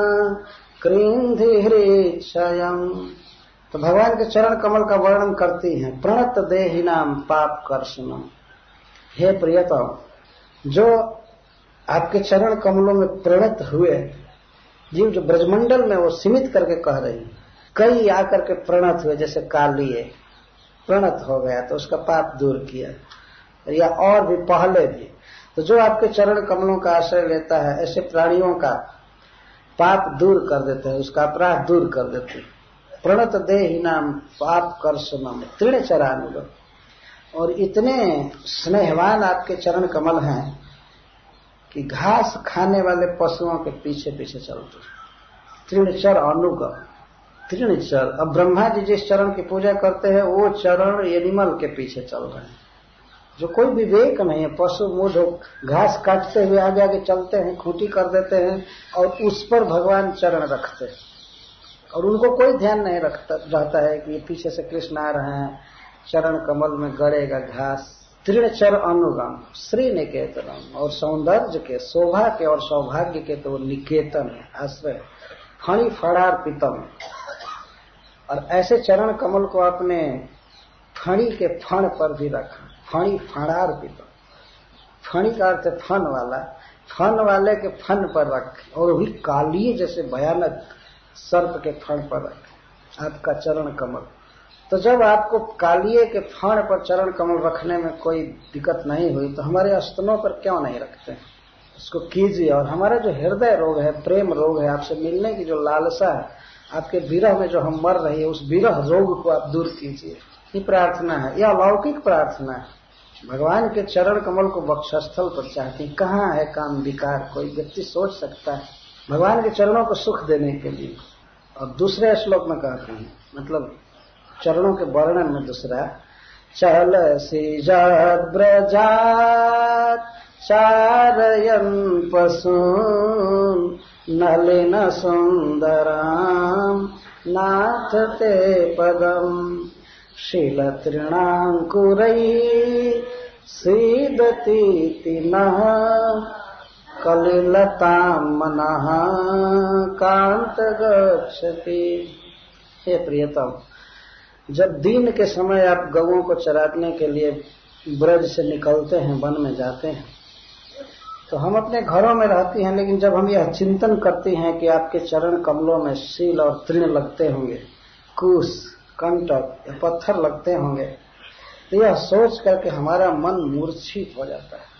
कृन्धिहृक्षयम्। तो भगवान के चरण कमल का वर्णन करती हैं। प्रणत देहिनाम पाप कर्षणम, हे प्रियतम, जो आपके चरण कमलों में प्रणत हुए जीव, जो ब्रजमंडल में वो सीमित करके कह रही, कई आकर के प्रणत हुए, जैसे कालिए प्रणत हो गया तो उसका पाप दूर किया, या और भी पहले भी। तो जो आपके चरण कमलों का आश्रय लेता है, ऐसे प्राणियों का पाप दूर कर देते हैं, उसका अपराध दूर कर देते हैं। प्रणत देहिनाम पाप कर्षणम तृणचरानुगम, और इतने स्नेहवान आपके चरण कमल हैं कि घास खाने वाले पशुओं के पीछे पीछे चलते। तृणचर अनुगम, तृणचर, अब ब्रह्मा जी जिस चरण की पूजा करते हैं वो चरण एनिमल के पीछे चल रहे हैं, जो कोई विवेक नहीं है। पशु मूढ़ घास काटते हुए आगे आगे चलते हैं, खूंटी कर देते हैं और उस पर भगवान चरण रखते हैं, और उनको कोई ध्यान नहीं रहता है कि पीछे से कृष्ण आ रहे हैं, चरण कमल में गड़ेगा घास। तृणचर अनुगम श्री निकेतनम, और सौंदर्य के, शोभा के और सौभाग्य के तो निकेतन है, आश्रय। फणि फणार्पितम, और ऐसे चरण कमल को आपने फणी के फण पर भी रखा। फणि फणार्पितम, फणी का अर्थ फन वाला, फन वाले के फन पर रख, और भी कालिए जैसे भयानक सर्प के फण पर रख आपका चरण कमल। तो जब आपको कालिए के फण पर चरण कमल रखने में कोई दिक्कत नहीं हुई, तो हमारे स्तनों पर क्यों नहीं रखते? इसको कीजिए। और हमारा जो हृदय रोग है, प्रेम रोग है, आपसे मिलने की जो लालसा है, आपके विरह में जो हम मर रही है, उस विरह रोग को आप दूर कीजिए। ये प्रार्थना है, यह अलौकिक प्रार्थना है। भगवान के चरण कमल को वक्षस्थल पर चाहती, कहाँ है काम विकार? कोई व्यक्ति सोच सकता है भगवान के चरणों को सुख देने के लिए। और दूसरे श्लोक में कहते हैं, मतलब चरणों के वर्णन में दूसरा, चल सिजत ब्रजात चारयन पशून नलिन सुंदराम नाथ ते पदम शीलतृणांकुरैः सीदतीति नः कलिलतां मनः कांत गच्छति। हे प्रियतम, जब दिन के समय आप गौओं को चराने के लिए ब्रज से निकलते हैं, वन में जाते हैं, तो हम अपने घरों में रहती हैं, लेकिन जब हम यह चिंतन करती हैं कि आपके चरण कमलों में सील और तृण लगते होंगे, कुश, कंटक या पत्थर लगते होंगे, तो यह सोच करके हमारा मन मूर्छित हो जाता है,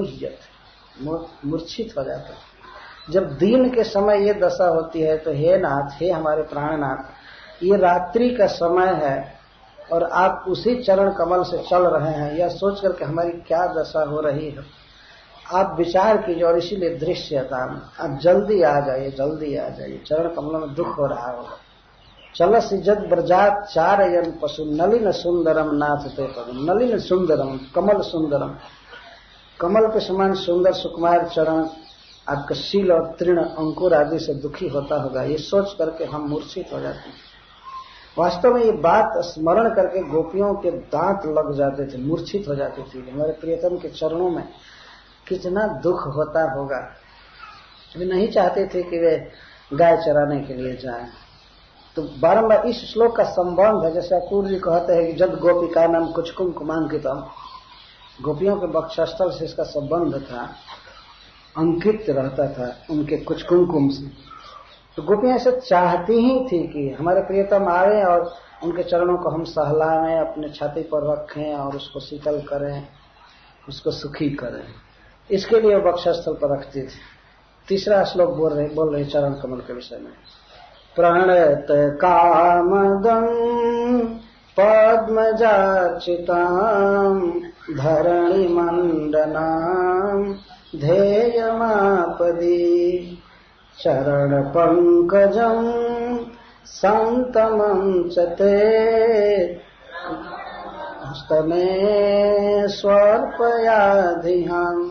मूर्छित हो जाता है। जब दिन के समय ये दशा होती है तो हे नाथ, हे हमारे प्राणनाथ, ये रात्रि का समय है और आप उसी चरण कमल से चल रहे हैं, यह सोच करके हमारी क्या दशा हो रही है, आप विचार कीजिए। और इसीलिए दृश्यता में आप जल्दी आ जाइए, जल्दी आ जाइए, चरण कमलों में दुख हो रहा होगा। चलस जद ब्रजात चारयन पशु नलिन सुंदरम नाथ ते पदम, नलिन सुंदरम, कमल सुंदरम, कमल के समान सुंदर सुकुमार चरण आपका शील और तृण अंकुर आदि से दुखी होता होगा, ये सोच करके हम मूर्छित हो जाते हैं। वास्तव में ये बात स्मरण करके गोपियों के दांत लग जाते थे, मूर्छित हो जाती थी। हमारे प्रियतम के चरणों में कितना दुख होता होगा। वे नहीं चाहते थे कि वे गाय चराने के लिए जाएं। तो बारंबार इस श्लोक का संबंध है, जैसे अपूर्व जी कहते हैं कि जब गोपिका नाम कुछ कुमकुमांकितम, गोपियों के वक्षस्थल से इसका संबंध था, अंकित रहता था उनके कुछ कुमकुम से। तो गोपियां ऐसे चाहती ही थी कि हमारे प्रियतम आए और उनके चरणों को हम सहलाएं, अपने छाती पर रखें और उसको शीतल करें, उसको सुखी करें, इसके लिए वक्षस्थल पर रखती थी। तीसरा श्लोक बोल रहे चरण कमल के विषय में। प्रणत कामदं पद्मजार्चितां धरणि मंडनां ध्येयमापदी चरण पंकजं संतमं च ते हस्तमे स्वर्पयाधिहं।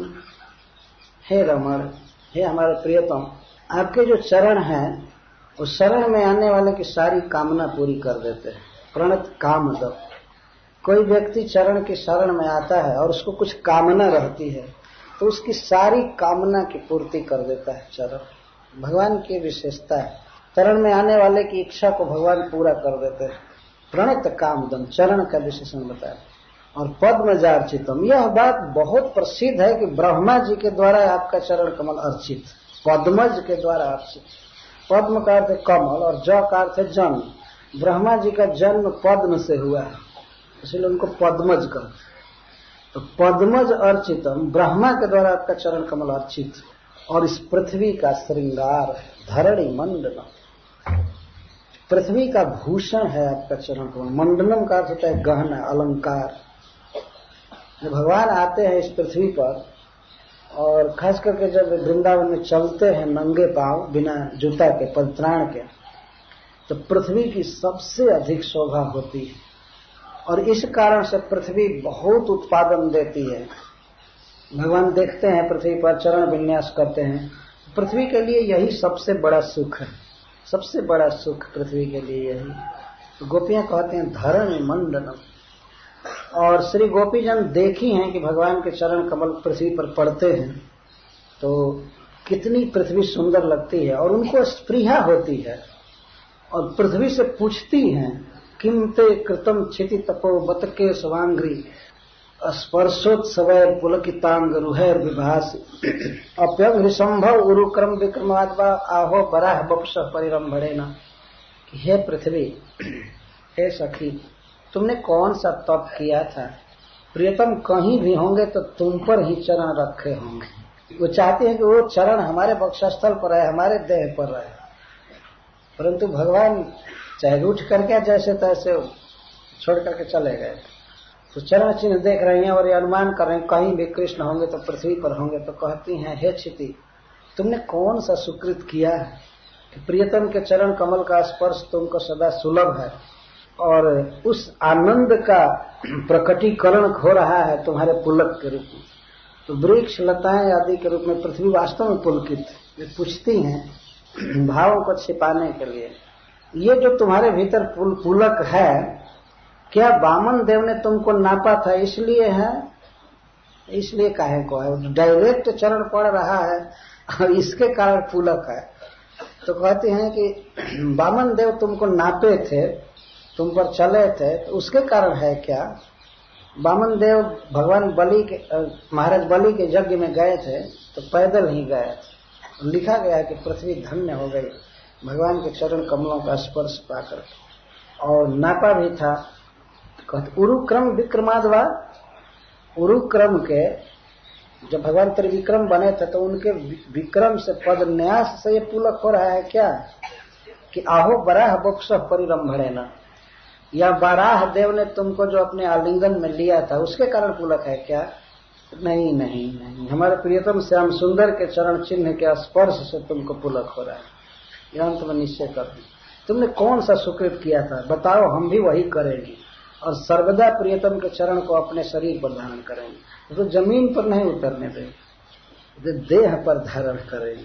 हे रमण, हे हमारे प्रियतम, आपके जो चरण हैं उस शरण में आने वाले की सारी कामना पूरी कर देते हैं। प्रणत कामद, कोई व्यक्ति चरण की शरण में आता है और उसको कुछ कामना रहती है तो उसकी सारी कामना की पूर्ति कर देता है चरण। भगवान की विशेषता है, चरण में आने वाले की इच्छा को भगवान पूरा कर देते हैं। प्रणत कामदम, चरण का विशेषण बताया। और पद्मजार्चितम, यह बात बहुत प्रसिद्ध है कि ब्रह्मा जी के द्वारा आपका चरण कमल अर्चित, पद्मज के द्वारा अर्चित। पद्म का अर्थ है कमल और ज का अर्थ है जन्म। ब्रह्मा जी का जन्म पद्म से हुआ है, इसलिए उनको पद्मज कहते। तो पद्मज अर्चितम, ब्रह्मा के द्वारा आपका चरण कमल अर्चित। और इस पृथ्वी का श्रृंगार है, धरणी मंडलम, पृथ्वी का भूषण है आपका चरण कमल। मंडलम का अर्थ होता है गहना, अलंकार। जब भगवान आते हैं इस पृथ्वी पर, और खास करके जब वृंदावन में चलते हैं नंगे पांव बिना जूता के, परित्राण के, तो पृथ्वी की सबसे अधिक शोभा होती है। और इस कारण से पृथ्वी बहुत उत्पादन देती है। भगवान देखते हैं पृथ्वी पर, चरण विन्यास करते हैं। पृथ्वी के लिए यही सबसे बड़ा सुख है, सबसे बड़ा सुख पृथ्वी के लिए यही। तो गोपियां कहते हैं धरणी मंडलम। और श्री गोपीजन देखी हैं कि भगवान के चरण कमल पृथ्वी पर पड़ते हैं तो कितनी पृथ्वी सुंदर लगती है, और उनको स्पृहा होती है और पृथ्वी से पूछती हैं किम ते कृतम क्षिति तपो बत के स्वांग्री स्पर्शोत्सवैर पुलकितांग रुहैर विभास अप्यघ्रिसंभव उरुक्रम विक्रमाद्वा आहो बराह बपस परिरंभणेन। हे पृथ्वी, हे सखी, तुमने कौन सा तप किया था? प्रियतम कहीं भी होंगे तो तुम पर ही चरण रखे होंगे। वो चाहते हैं कि वो चरण हमारे वक्षस्थल पर रहे, हमारे देह पर रहे, परंतु भगवान चाहे रूठ करके जैसे तैसे छोड़ करके चले गए। तो चरण चिन्ह देख रही हैं और ये अनुमान कर रहे हैं कहीं भी कृष्ण होंगे तो पृथ्वी पर होंगे। तो कहती हैं हे क्षिति, तुमने कौन सा सुकृत किया है कि प्रियतम के चरण कमल का स्पर्श तुमको सदा सुलभ है, और उस आनंद का प्रकटीकरण हो रहा है तुम्हारे पुलक के रूप में। तो वृक्ष लताएं आदि के रूप में पृथ्वी वास्तव में पुलकित। वे पूछती हैं भावों को छिपाने के लिए, ये जो तुम्हारे भीतर पुलक है, क्या वामन देव ने तुमको नापा था इसलिए है? इसलिए काहे को है? डायरेक्ट चरण पड़ रहा है और इसके कारण पुलक है। तो कहते हैं कि वामन देव तुमको नापे थे, तुम पर चले थे, तो उसके कारण है क्या? वामन देव भगवान बलि के महाराज बलि के यज्ञ में गए थे तो पैदल ही गए थे। लिखा गया है कि पृथ्वी धन्य हो गई भगवान के चरण कमलों का स्पर्श पाकर। और नापा भी था, कहते उरुक्रम विक्रमादवा, उरुक्रम के जब भगवान त्रिविक्रम बने थे तो उनके विक्रम से पद न्यास से ये पुलक हो रहा है क्या कि आहो बराह बक्ष परिरंभणेन, या बाराह देव ने तुमको जो अपने आलिंगन में लिया था उसके कारण पुलक है क्या? नहीं नहीं नहीं, हमारे प्रियतम श्याम सुंदर के चरण चिन्ह के स्पर्श से तुमको पुलक हो रहा है। यह अंत में निश्चय कर दी। तुमने कौन सा सुकृत किया था बताओ, हम भी वही करेंगे और सर्वदा प्रियतम के चरण को अपने शरीर पर धारण करेंगे। तो जमीन पर नहीं उतरने देंगे, देह पर धारण करेंगे।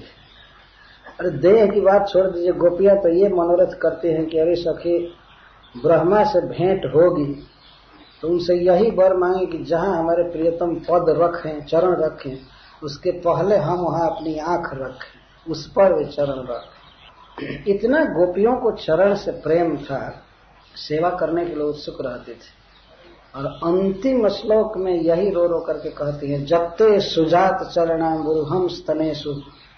अरे देह की बात छोड़ दीजिए, गोपियां तो ये मनोरथ करते हैं कि अरे सखी ब्रह्मा से भेंट होगी तो उनसे यही वर मांगे कि जहां हमारे प्रियतम पद रखें, चरण रखें, उसके पहले हम वहां अपनी आंख रखें, उस पर वे चरण रखें। इतना गोपियों को चरण से प्रेम था, सेवा करने के लिए उत्सुक रहते थे। और अंतिम श्लोक में यही रो रो करके कहती है, जप्ते सुजात चरणाम्बुरुहम स्तनेषु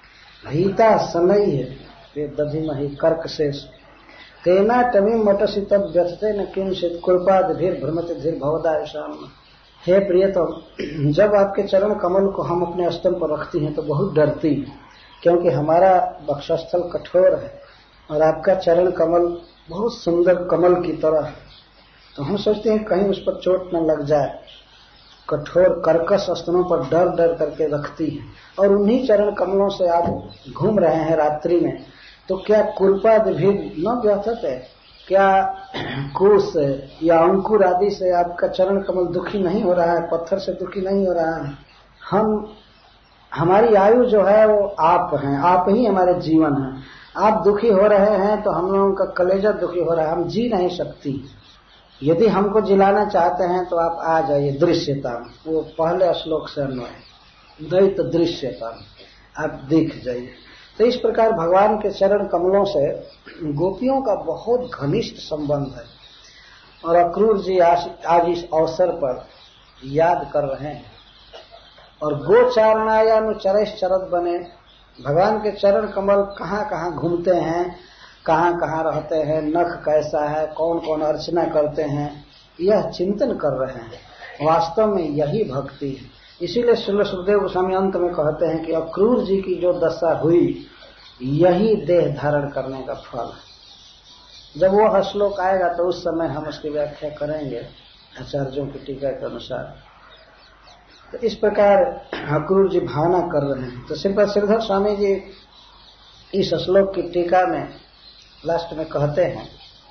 भीता सनई है वे दधिमहि कर्क से तेना टमी मटसी तब व्यथते न किंचित कृपादिभिर भ्रमति धीर भवदायशाम। हे प्रियतम, जब आपके चरण कमल को हम अपने स्तन पर रखती हैं तो बहुत डरती है, क्योंकि हमारा वक्षस्थल कठोर है और आपका चरण कमल बहुत सुंदर कमल की तरह है। तो हम सोचते हैं कहीं उस पर चोट न लग जाए, कठोर कर्कश स्तनों पर डर डर करके रखती है। और उन्हीं चरण कमलों से आप घूम रहे हैं रात्रि में, तो क्या कुल्पादि भी न व्यथत है? क्या कुश या अंकुर आदि से आपका चरण कमल दुखी नहीं हो रहा है, पत्थर से दुखी नहीं हो रहा है? हमारी आयु जो है वो आप हैं, आप ही हमारे जीवन हैं। आप दुखी हो रहे हैं तो हम लोगों का कलेजा दुखी हो रहा है, हम जी नहीं सकती। यदि हमको जिलाना चाहते हैं तो आप आ जाइए दृश्यता, वो पहले श्लोक से अन्वय द्वैत दृश्यता, आप दिख जाइए। तो इस प्रकार भगवान के चरण कमलों से गोपियों का बहुत घनिष्ठ संबंध है। और अक्रूर जी आज इस अवसर पर याद कर रहे हैं। और गोचारणायानुचरैश्च चरत बने, भगवान के चरण कमल कहाँ कहाँ घूमते हैं, कहाँ कहाँ रहते हैं, नख कैसा है, कौन कौन अर्चना करते हैं, यह चिंतन कर रहे हैं। वास्तव में यही भक्ति है। इसीलिए श्रील सुखदेव गोस्वामी अंत में कहते हैं कि अक्रूर जी की जो दशा हुई यही देह धारण करने का फल है। जब वो श्लोक आएगा तो उस समय हम उसकी व्याख्या करेंगे आचार्यों की टीका के अनुसार। तो इस प्रकार अक्रूर जी भावना कर रहे हैं। तो श्रीपद श्रीधर स्वामी जी इस श्लोक की टीका में लास्ट में कहते हैं,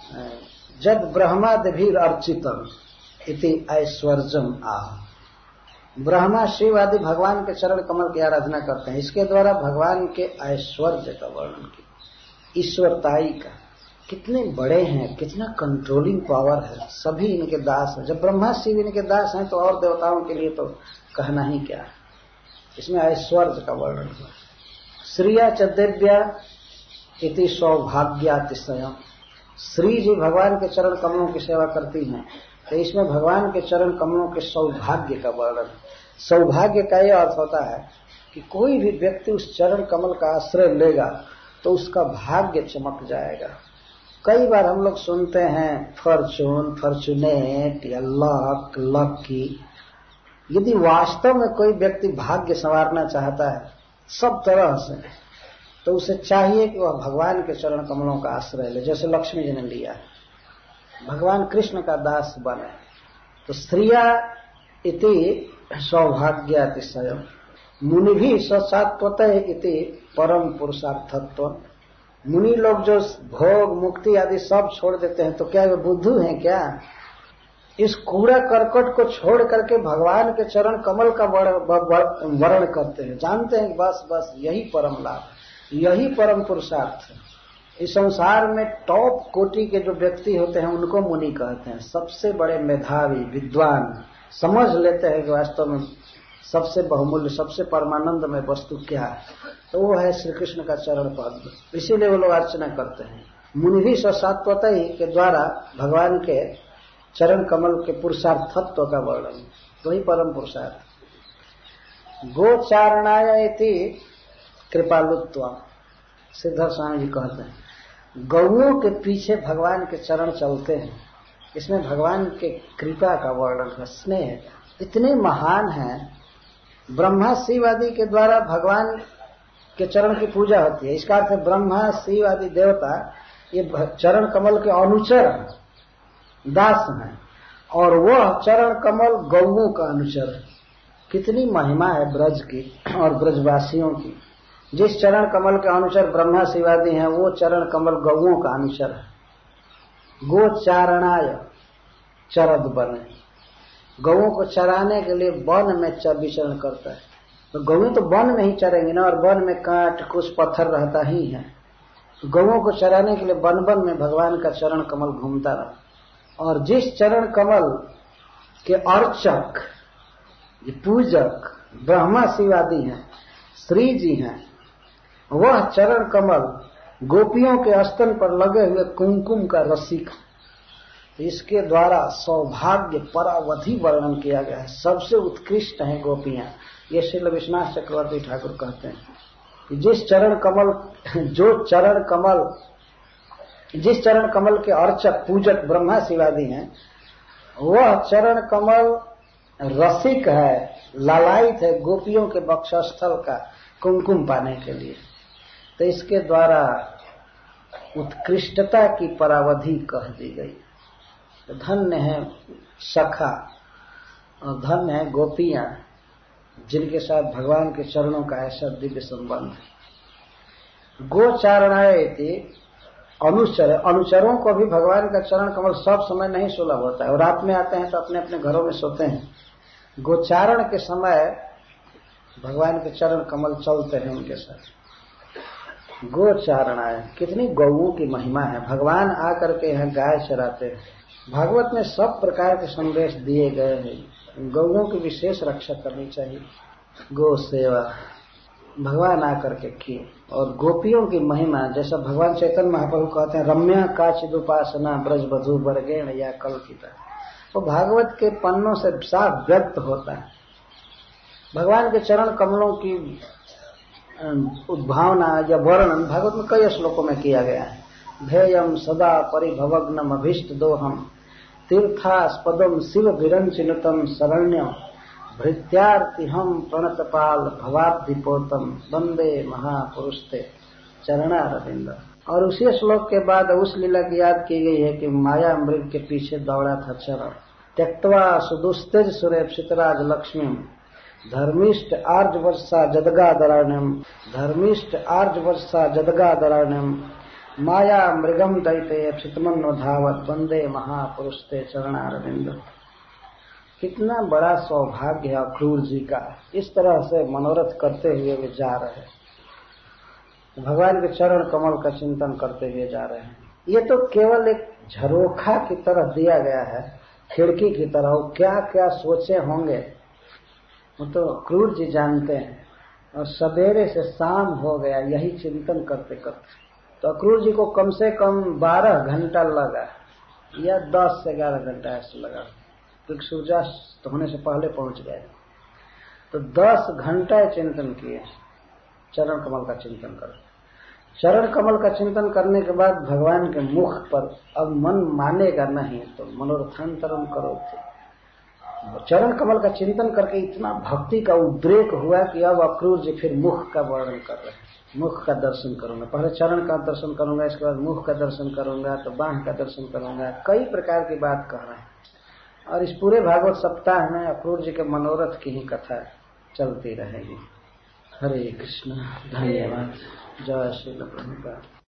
जद ब्रह्मादिभिर अर्चितम इति ऐश्वर्यम आह। ब्रह्मा शिव आदि भगवान के चरण कमल की आराधना करते हैं, इसके द्वारा भगवान के ऐश्वर्य का वर्णन किया, ईश्वरताई का। कितने बड़े हैं, कितना कंट्रोलिंग पावर है, सभी इनके दास हैं। जब ब्रह्मा शिव इनके दास हैं तो और देवताओं के लिए तो कहना ही क्या है। इसमें ऐश्वर्य का वर्णन हुआ। श्रिया च दिव्या इति सौभाग्यातिशयम्। श्री जी भगवान के चरण कमलों की सेवा करती हैं, तो इसमें भगवान के चरण कमलों के सौभाग्य का वर्णन। सौभाग्य का यह अर्थ होता है कि कोई भी व्यक्ति उस चरण कमल का आश्रय लेगा तो उसका भाग्य चमक जाएगा। कई बार हम लोग सुनते हैं फॉर्चून, फॉर्चुनेट या लक, लकी। यदि वास्तव में कोई व्यक्ति भाग्य संवारना चाहता है सब तरह से, तो उसे चाहिए कि वह भगवान के चरण कमलों का आश्रय ले, जैसे लक्ष्मी जी ने लिया है, भगवान कृष्ण का दास बने। तो स्त्रिया इति सौभाग्यातिशय मुनि भी सत्वत इति परम पुरुषार्थत्व। मुनि लोग जो भोग मुक्ति आदि सब छोड़ देते हैं तो क्या वे बुद्धू हैं क्या? इस कूड़ा करकट को छोड़ करके भगवान के चरण कमल का वर्ण करते हैं, जानते हैं बस बस यही परम लाभ, यही परम पुरुषार्थ है। इस संसार में टॉप कोटि के जो व्यक्ति होते हैं उनको मुनि कहते हैं। सबसे बड़े मेधावी विद्वान समझ लेते हैं कि वास्तव में सबसे बहुमूल्य, सबसे परमानंदमय वस्तु क्या है, तो वो है श्री कृष्ण का चरण पद्म। इसीलिए वो लोग अर्चना करते हैं। मुनि भी सात्वतई के द्वारा भगवान के चरण कमल के पुरुषार्थत्व का वर्णन, वही परम पुरुषार्थ। गोचारणाय इति कृपालुत्व, सिद्धार्थ स्वामी जी कहते हैं गौओं के पीछे भगवान के चरण चलते हैं, इसमें भगवान के कृपा का वर्णन है, स्नेह इतने महान हैं। ब्रह्मा शिव आदि के द्वारा भगवान के चरण की पूजा होती है, इसका अर्थ ब्रह्मा शिव आदि देवता ये चरण कमल के अनुचर दास हैं, और वह चरण कमल गौओं का अनुचर है। कितनी महिमा है ब्रज की और ब्रजवासियों की। जिस चरण कमल के अनुचर ब्रह्मा शिवादि हैं, वो चरण कमल गौओं का अनुचर है। गोचारणाय चरद बने, गौओं को चराने के लिए वन में विचरण करता है। तो गौएं तो वन में ही चरेंगी ना, और वन में कांट कुछ पत्थर रहता ही है। तो गौओं को चराने के लिए वन वन में भगवान का चरण कमल घूमता रहा। और जिस चरण कमल के अर्चक पूजक ब्रह्मा शिवादि हैं, श्री जी हैं, वह चरण कमल गोपियों के स्तन पर लगे हुए कुमकुम का रसिक, इसके द्वारा सौभाग्य परावधि वर्णन किया गया है। सबसे उत्कृष्ट हैं गोपियां, ये श्री विश्वनाथ चक्रवर्ती ठाकुर कहते हैं कि जिस चरण कमल के अर्चक पूजक ब्रह्मा शिवादि हैं, वह चरण कमल रसिक है, लालायित है गोपियों के वक्षस्थल का कुमकुम पाने के लिए। तो इसके द्वारा उत्कृष्टता की परावधि कह दी गई। तो धन्य है सखा और धन्य है गोपियां, जिनके साथ भगवान के चरणों का ऐसा दिव्य संबंध है। गोचारणाय इति अनुचर, अनुचरों को भी भगवान का चरण कमल सब समय नहीं सुलभ होता है, और रात में आते हैं तो अपने अपने घरों में सोते हैं। गोचारण के समय भगवान के चरण कमल चलते हैं उनके साथ। गोचारणाय, कितनी गौओं की महिमा है। भगवान आकर के यहाँ गाय चराते हैं। भागवत में सब प्रकार के संदेश दिए गए हैं। गौओं की विशेष रक्षा करनी चाहिए। गो सेवा भगवान आकर के किए। और गोपियों की महिमा, जैसा भगवान चैतन्य महाप्रभु कहते हैं, रम्या काचिदुपासना ब्रजवधू बरगेण या कल्पिता, वो भागवत के पन्नों से साफ व्यक्त होता है। भगवान के चरण कमलों की उद्भावना या वर्णन भागवत में कई श्लोकों में किया गया है। ध्येयम सदा परिभवग्नम अभीष्ट दोहम तीर्थास्पदम शिव विरंचिनुतम शरण्य भृत्यार्तिहम प्रणतपाल भवाब्धिपोतम वंदे महापुरुषते चरणारविंद। और उसी श्लोक के बाद उस लीला की याद की गई है कि माया मृग के पीछे दौड़ा था चरण। त्यक्त्वा सुदुस्तेज सुरेप्सितराज लक्ष्मीम धर्मिष्ठ आर्जवर्षा जदगादराण्यम धर्मिष्ठ आर्जवर्षा जदगादराण्यम माया मृगम दैते अक्षितमन्नो धावत वंदे महापुरुषते चरणारविंद। कितना बड़ा सौभाग्य है अक्रूर जी का, इस तरह से मनोरथ करते हुए वे जा रहे हैं, भगवान के चरण कमल का चिंतन करते हुए जा रहे हैं। ये तो केवल एक झरोखा की तरह दिया गया है, खिड़की की तरह। वो क्या क्या सोचे होंगे वो तो अक्रूर जी जानते हैं। और सवेरे से शाम हो गया यही चिंतन करते करते, तो अक्रूर जी को कम से कम 12 घंटा लगा, या 10 से 11 घंटा ऐसा लगा, क्योंकि सूर्यास्त होने से पहले पहुंच गए। तो 10 घंटा चिंतन किए, चरण कमल का चिंतन कर। चरण कमल का चिंतन करने के बाद भगवान के मुख पर अब मन मानेगा नहीं तो मनोरथांतरम करो थे। चरण कमल का चिंतन करके इतना भक्ति का उद्रेक हुआ कि अब अक्रूर जी फिर मुख का वर्णन कर रहे हैं। मुख का दर्शन करूंगा, पहले चरण का दर्शन करूंगा, इसके बाद मुख का दर्शन करूंगा, तो बाह का दर्शन करूंगा, कई प्रकार की बात कह रहे हैं। और इस पूरे भागवत सप्ताह में अक्रूर जी के मनोरथ की ही कथा चलती रहेगी। हरे कृष्ण, धन्यवाद। जय श्री प्रभुपाद।